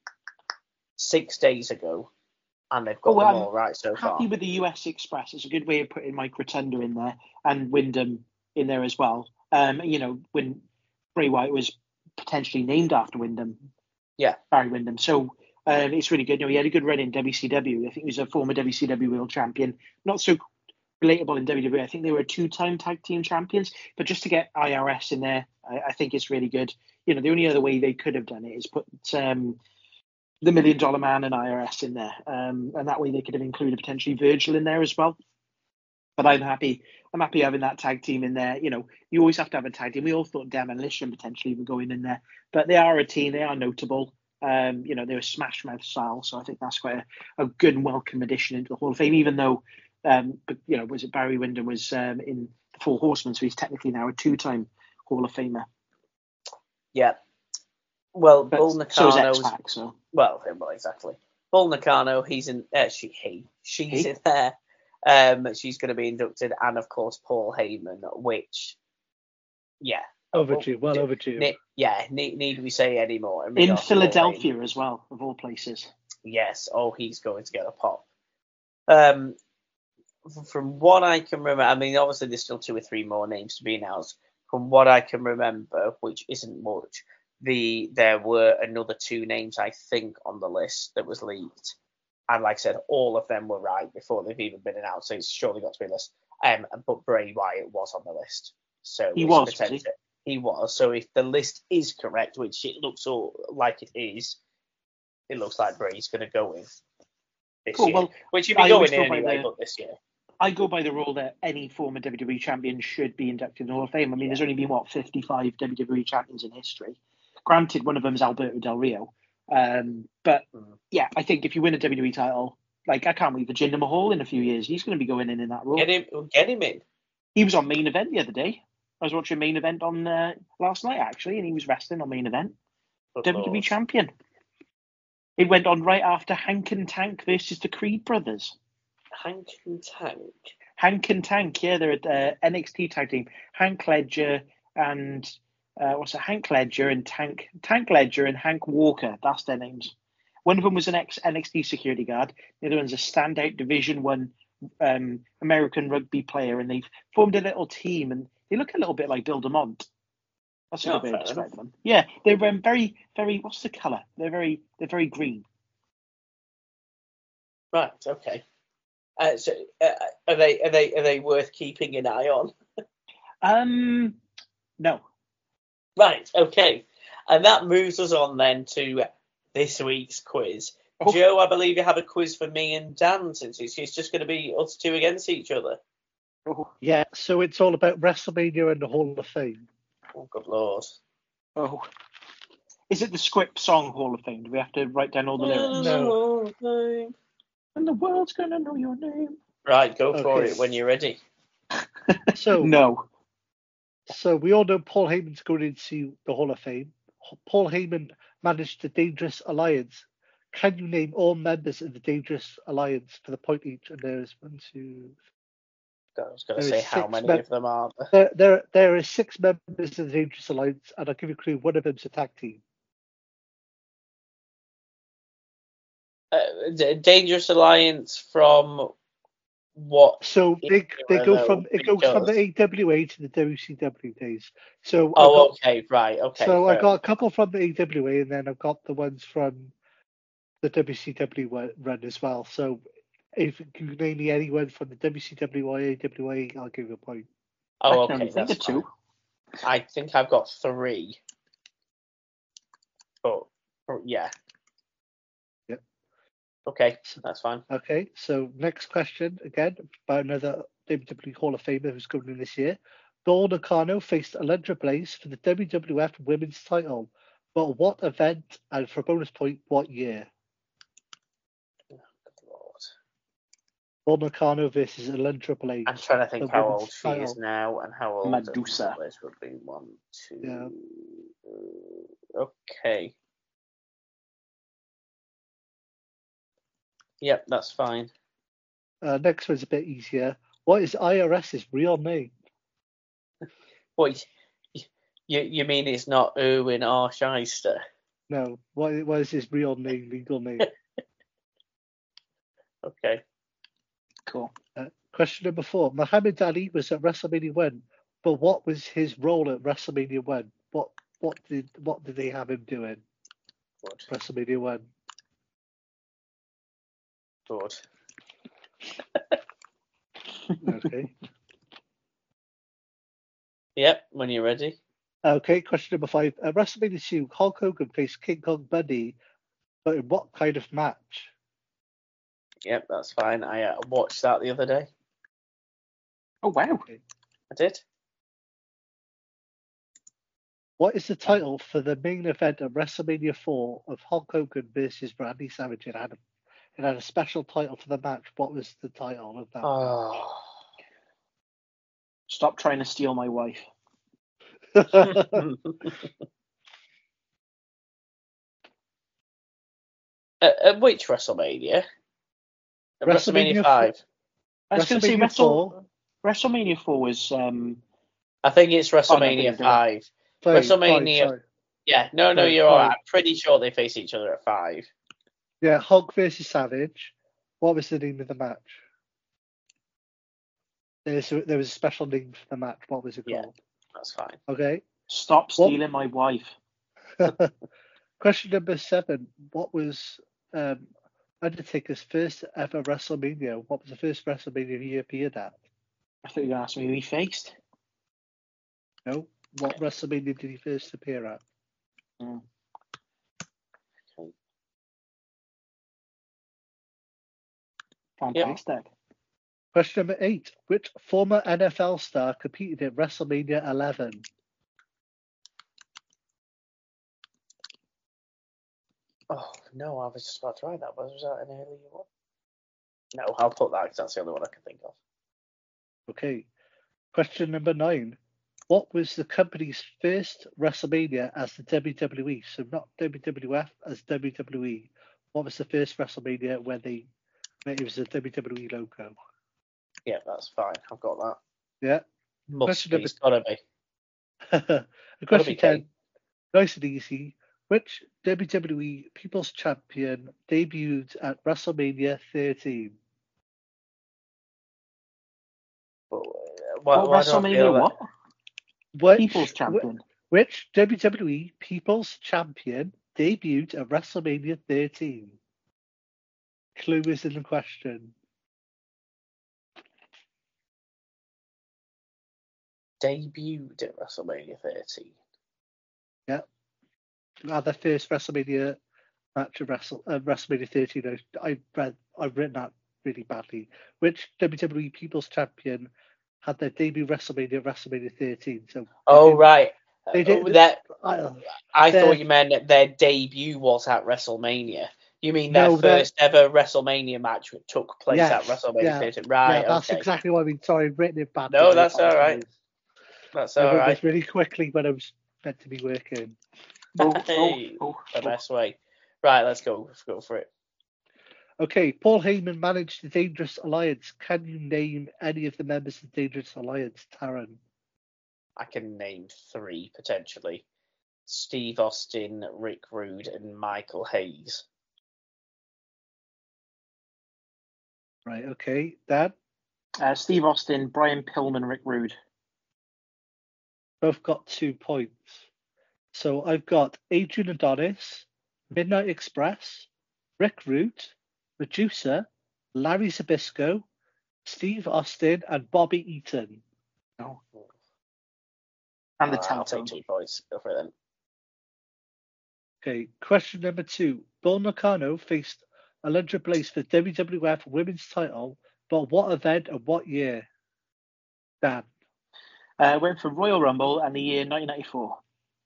six days ago, and they've got oh, them all right so happy far. Happy with the U S Express. It's a good way of putting Mike Rotunda in there, and Wyndham in there as well. Um, you know, when Bray Wyatt was potentially named after Wyndham. Yeah, Barry Windham. So um, it's really good. You know, he had a good run in W C W. I think he was a former W C W World Champion. Not so relatable in W W E. I think they were two-time tag team champions. But just to get I R S in there, I, I think it's really good. You know, the only other way they could have done it is put um, the Million Dollar Man and I R S in there, um, and that way they could have included potentially Virgil in there as well. But I'm happy. I'm happy having that tag team in there. You know, you always have to have a tag team. We all thought Demolition potentially were going in there, but they are a team. They are notable. Um, you know, they were Smash Mouth style, so I think that's quite a, a good and welcome addition into the Hall of Fame. Even though, um, but, you know, was it Barry Windham was um, in the Four Horsemen, so he's technically now a two-time Hall of Famer. Yeah. Well, but Bull Nakano. So is X-Pac, so. Well, well, exactly. Bull Nakano, he's in. Uh, she, he, she's he? in there. Um, she's going to be inducted, and of course Paul Heyman, which, yeah, overdue, well overdue. Ne- yeah, need, need we say any more? In, in Philadelphia as well, of all places. Yes, oh, he's going to get a pop. Um, from what I can remember, I mean, obviously there's still two or three more names to be announced. From what I can remember, which isn't much, the there were another two names I think on the list that was leaked. And like I said, all of them were right before they've even been announced, so it's surely got to be a list. Um, but Bray Wyatt was on the list. So he was, was he? he was. So if the list is correct, which it looks all like it is, it looks like Bray's going to go in this Cool, year. well, Which he'd be I always going in go by anyway, the- but this year. I go by the rule that any former W W E champion should be inducted in the Hall of Fame. I mean, Yeah. there's only been, what, fifty-five W W E champions in history. Granted, one of them is Alberto Del Rio. Um, but, Mm. yeah, I think if you win a W W E title, like, I can't wait for Jinder Mahal in a few years. He's going to be going in in that role. Get him, get him in. He was on Main Event the other day. I was watching Main Event on uh, last night, actually, and he was wrestling on Main Event. Good W W E Lord. champion. It went on right after Hank and Tank versus the Creed brothers. Hank and Tank. Hank and Tank, yeah, they're a uh, N X T tag team. Hank Ledger and uh, what's it? Hank Ledger and Tank Tank Ledger and Hank Walker. That's their names. One of them was an ex N X T security guard. The other one's a standout Division One um, American rugby player, and they've formed a little team. And they look a little bit like Bill DeMont. That's a Oh, good way fair of describing them. Yeah, they're um, very, very. What's the colour? They're very, they're very green. Right. Okay. Uh, so uh, are they are they are they worth keeping an eye on? Um, no. Right. Okay. And that moves us on then to this week's quiz. Oh. Joe, I believe you have a quiz for me and Dan, since it's, it's just going to be us two against each other. Oh, Yeah, so it's all about WrestleMania and the Hall of Fame. Oh, good Lord. oh. Is it the Script Song Hall of Fame? Do we have to write down all the lyrics? No. And the world's gonna know your name. Right, go for Okay. it when you're ready. So No. So we all know Paul Heyman's going into the Hall of Fame. Paul Heyman managed the Dangerous Alliance. Can you name all members of the Dangerous Alliance for the point each? And there's one, two. I was going to There say is how six many mem- of them are there. There, there, there are six members of the Dangerous Alliance, and I'll give you a clue. One of them's a tag team. Uh, D- Dangerous Alliance from what? So they they era, go though? from it goes from the Because- A W A to the W C W days. So I've Oh, got, okay, right, okay. so I fair got a couple from the A W A, and then I've got the ones from the W C W wa- run as well. So if you can name me anyone from the W C W or A W A, I'll give you a point. Oh, I can okay, only think that's of two. fine. I think I've got three. But, but yeah. Yep. Okay, that's fine. Okay, so next question again about another W W E Hall of Famer who's coming in this year. Dawn Nakano faced Alundra Blaze for the W W F Women's title. But what event, and for a bonus point, what year? Good Lord. Dawn Nakano versus Alundra Blaze. I'm trying to think The how women's old she is title. now and how old Medusa. This would be one, two. Yeah. uh, Okay. Yep, that's fine. Uh, next one's a bit easier. What is IRS's real name? What you you mean it's not Erwin R. Shyster? No, what, what is his real name, legal name? Okay. Cool. Uh, question number four. Muhammad Ali was at WrestleMania one, but what was his role at WrestleMania one? What what did what did they have him doing? Good. WrestleMania one. Good. Okay. Yep, when you're ready. Okay. Question number five. At WrestleMania two, Hulk Hogan faced King Kong Bundy, but in what kind of match? Yep, that's fine. I uh, watched that the other day. Oh, wow. I did. What is the title for the main event of WrestleMania four of Hulk Hogan versus Randy Savage? It had a, it had a special title for the match. What was the title of that? Oh. Stop trying to steal my wife. match? at, at which WrestleMania? At WrestleMania WrestleMania five. I was going to say WrestleMania Wrestle, four. WrestleMania four was um, I think it's WrestleMania they did. five. Five, WrestleMania- five, sorry. Yeah, no, no, Five, you're all right. five. I'm pretty sure they face each other at five. Yeah, Hulk versus Savage. What was the name of the match? There's a, there was a special name for the match. What was it Yeah. called? That's fine. Okay. Stop What- Stealing My Wife. Question number seven. What was um, Undertaker's first ever WrestleMania? What was the first WrestleMania he appeared at? I thought you were going to ask me who he faced. No. What WrestleMania did he first appear at? Mm. Fantastic. Yep. Question number eight. Which former N F L star competed at WrestleMania eleven? Oh, no, I was just about to write that. Was that an earlier one? No, I'll put that because that's the only one I can think of. Okay. Question number nine. What was the company's first WrestleMania as the W W E? So not W W F, as W W E. What was the first WrestleMania where they where it was a W W E logo? Yeah, that's fine. I've got that. Yeah. Must Question be. number- It's gotta be. Question be ten. Nice and easy. Which W W E People's Champion debuted at WrestleMania thirteen? Why, What why do I feel WrestleMania? that- What? Which, People's Champion. Which W W E People's Champion debuted at WrestleMania thirteen? Clue is in the question. Debuted at WrestleMania thirteen. At the first WrestleMania match of Wrestle, uh, WrestleMania thirteen, I, I read, I've written that really badly. Which W W E People's Champion had their debut WrestleMania at WrestleMania thirteen? So Oh, did, right. They did, Uh, that, I, I their- thought you meant that their debut was at WrestleMania. You mean their No, their- first ever WrestleMania match took place Yes, at WrestleMania yeah, thirteen? Right, yeah, that's okay. exactly what I mean. Sorry, I've written it badly. No, I that's all right. apologise. That's I all wrote right. this really quickly when I was meant to be working. Oh, oh, Hey, oh, the oh. best way. Right, let's go. Let's go for it. Okay, Paul Heyman managed the Dangerous Alliance. Can you name any of the members of the Dangerous Alliance, Taron? I can name three potentially: Steve Austin, Rick Rude, and Michael Hayes. Right, okay. Dan? Uh, Steve Austin, Brian Pillman, Rick Rude. Both got two points. So I've got Adrian Adonis, Midnight Express, Rick Root, Medusa, Larry Zbyszko, Steve Austin, and Bobby Eaton. No. And the All right, I'll Telephone. take two points. Go for it then. Okay, question number two. Bull Nakano faced Alundra Blaze for W W F Women's title, but what event and what year? Dan. Uh, went for Royal Rumble and the year nineteen ninety-four.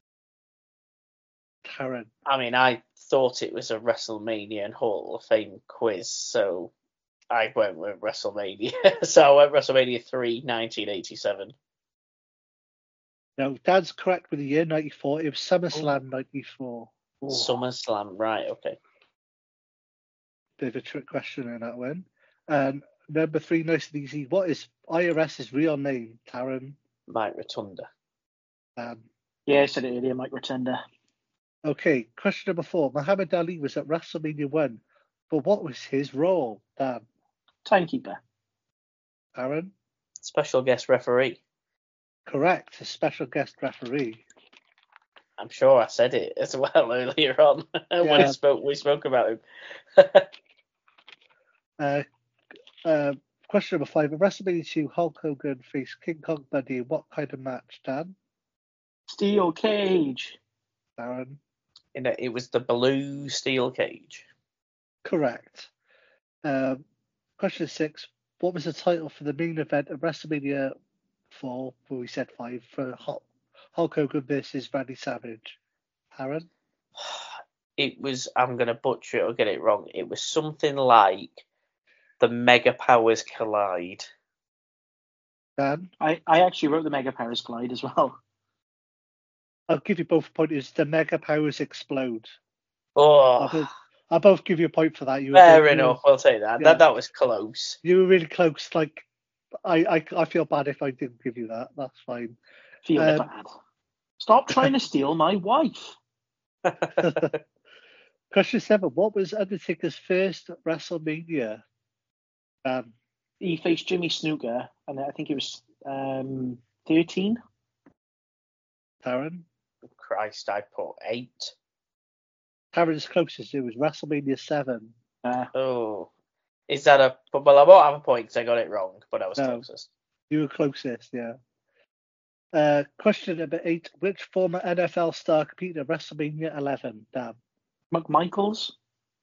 Taron. I mean, I thought it was a WrestleMania and Hall of Fame quiz, so I went with WrestleMania. so I went WrestleMania three, nineteen eighty-seven. No, Dan's correct with the year ninety-four. It was SummerSlam ninety-four. SummerSlam, right, okay. Bit of a trick question in that one. Um, number three, nice and easy. What is IRS's real name, Taron? Mike Rotunda. Um, Yeah, I said it earlier, Mike Rotunda. okay, question number four. Muhammad Ali was at WrestleMania one, but what was his role, Dan? Timekeeper. Aaron? Special guest referee. Correct, a special guest referee. I'm sure I said it as well earlier on when Yeah. we spoke, we spoke about him. Uh, uh, question number five. At WrestleMania two, Hulk Hogan faced King Kong Bundy in what kind of match, Dan? Steel Cage. Aaron? You know, it was the blue steel cage. Correct. Um, question six. What was the title for the main event at WrestleMania four, where we said five, for Hulk, Hulk Hogan versus Randy Savage? Aaron? It was, I'm going to butcher it or get it wrong. It was something like the Mega Powers Collide. Dan? I, I actually wrote the Mega Powers Collide as well. I'll give you both pointers. The Mega Powers Explode. I'll, Oh, both, I'll both give you a point for that. You were fair you enough. Were, I'll take that. yeah. That that was close. you were really close. Like, I, I, I feel bad if I didn't give you that. That's fine. Feel Um, bad. Stop trying to steal my wife. Question seven. What was Undertaker's first WrestleMania? Um, He faced Jimmy Snuka, and I think it was um, thirteen. Taron? Christ, I put eight. Taron's closest. It was WrestleMania seven. Uh, Oh, is that a? Well, I won't have a point because I got it wrong, but I was No. closest. You were closest, yeah. Uh, question number eight. Which former N F L star competed at WrestleMania eleven? Dan. McMichaels.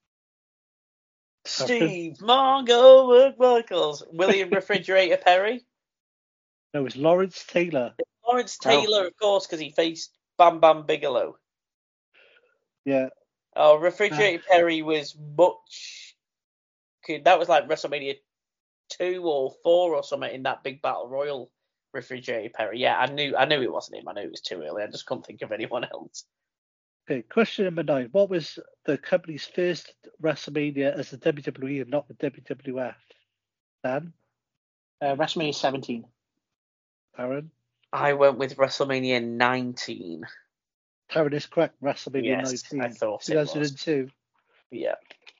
Steve Margot McMichaels. William Refrigerator Perry. No, it's Lawrence Taylor. Lawrence Taylor, oh. of course, because he faced Bam Bam Bigelow. Yeah. Oh, Refrigerator uh, Perry was much. That was like WrestleMania two or four or something in that big battle royal. Refrigerator Perry. Yeah, I knew I knew it wasn't him. I knew it was too early. I just couldn't think of anyone else. Okay, question number nine. What was the company's first WrestleMania as the W W E and not the W W F? Dan? Uh, WrestleMania seventeen. Aaron? I went with WrestleMania nineteen. Aaron is correct. WrestleMania yes, nineteen. I thought two thousand two. It was. Yeah.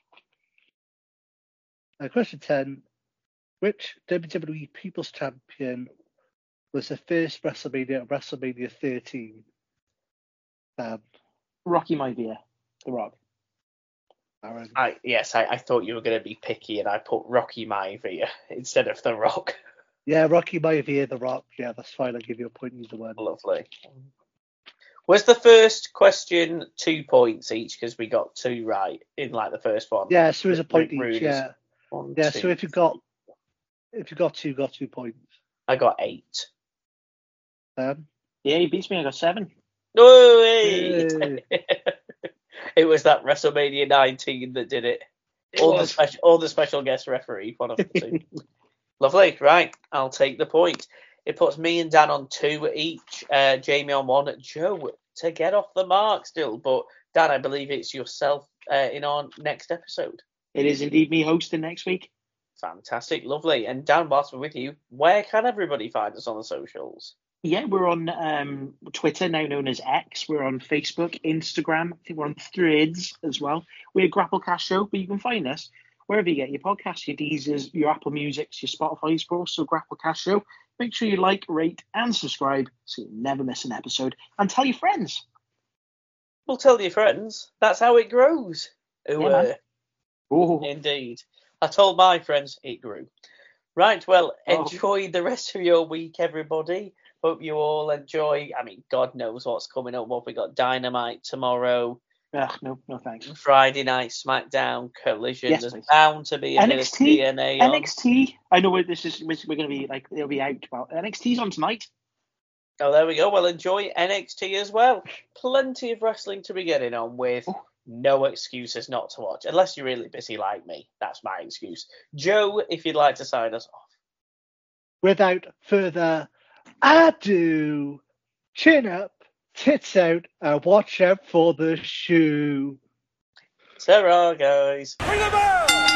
Uh, question ten. Which W W E People's Champion was the first WrestleMania at WrestleMania thirteen? Dan? Rocky Maivia, The Rock. Aaron. I yes, I, I thought you were going to be picky, and I put Rocky Maivia instead of The Rock. Yeah, Rocky Maivia, The Rock. Yeah, that's fine. I'll give you a point either one. Lovely. Was the first question two points each because we got two right in like the first one? Yeah, so it was a point Rude each. Yeah. One, yeah. two. So if you got if you got two, you got two points. I got eight. Um, yeah, he beats me. I got seven. No way! It was that WrestleMania nineteen that did it. it all was. the special, all the special guest referee, one of the two. Lovely, right? I'll take the point. It puts me and Dan on two each. Uh, Jamie on one. Joe to get off the mark still, but Dan, I believe it's yourself uh, in our next episode. It is indeed me hosting next week. Fantastic, lovely. And Dan, whilst we're with you, where can everybody find us on the socials? Yeah, we're on um, Twitter, now known as X. We're on Facebook, Instagram. I think we're on Threads as well. We're a Grapplecast show, but you can find us wherever you get your podcasts, your Deezers, your Apple Musics, your Spotify's, but also Grapplecast show. Make sure you like, rate, and subscribe so you never miss an episode. And tell your friends. Well, tell your friends. That's how it grows. Ooh, Yeah, man. uh, indeed. I told my friends it grew. Right, well, Oh. enjoy the rest of your week, everybody. Hope you all enjoy. I mean, God knows what's coming up. What we got? Dynamite tomorrow. Ugh, no, no thanks. Friday night SmackDown, Collision. Yes, There's please. bound to be a N bit X of T, T N A on. N X T. I know this is we're going to be like it'll be out. Well, N X T's on tonight. Oh, there we go. Well, enjoy N X T as well. Plenty of wrestling to be getting on with. Oh. No excuses not to watch, unless you're really busy like me. That's my excuse. Joe, if you'd like to sign us off. Without further ado, chin up, tits out, and watch out for the shoe. Ta-ra, guys. Ring the bell!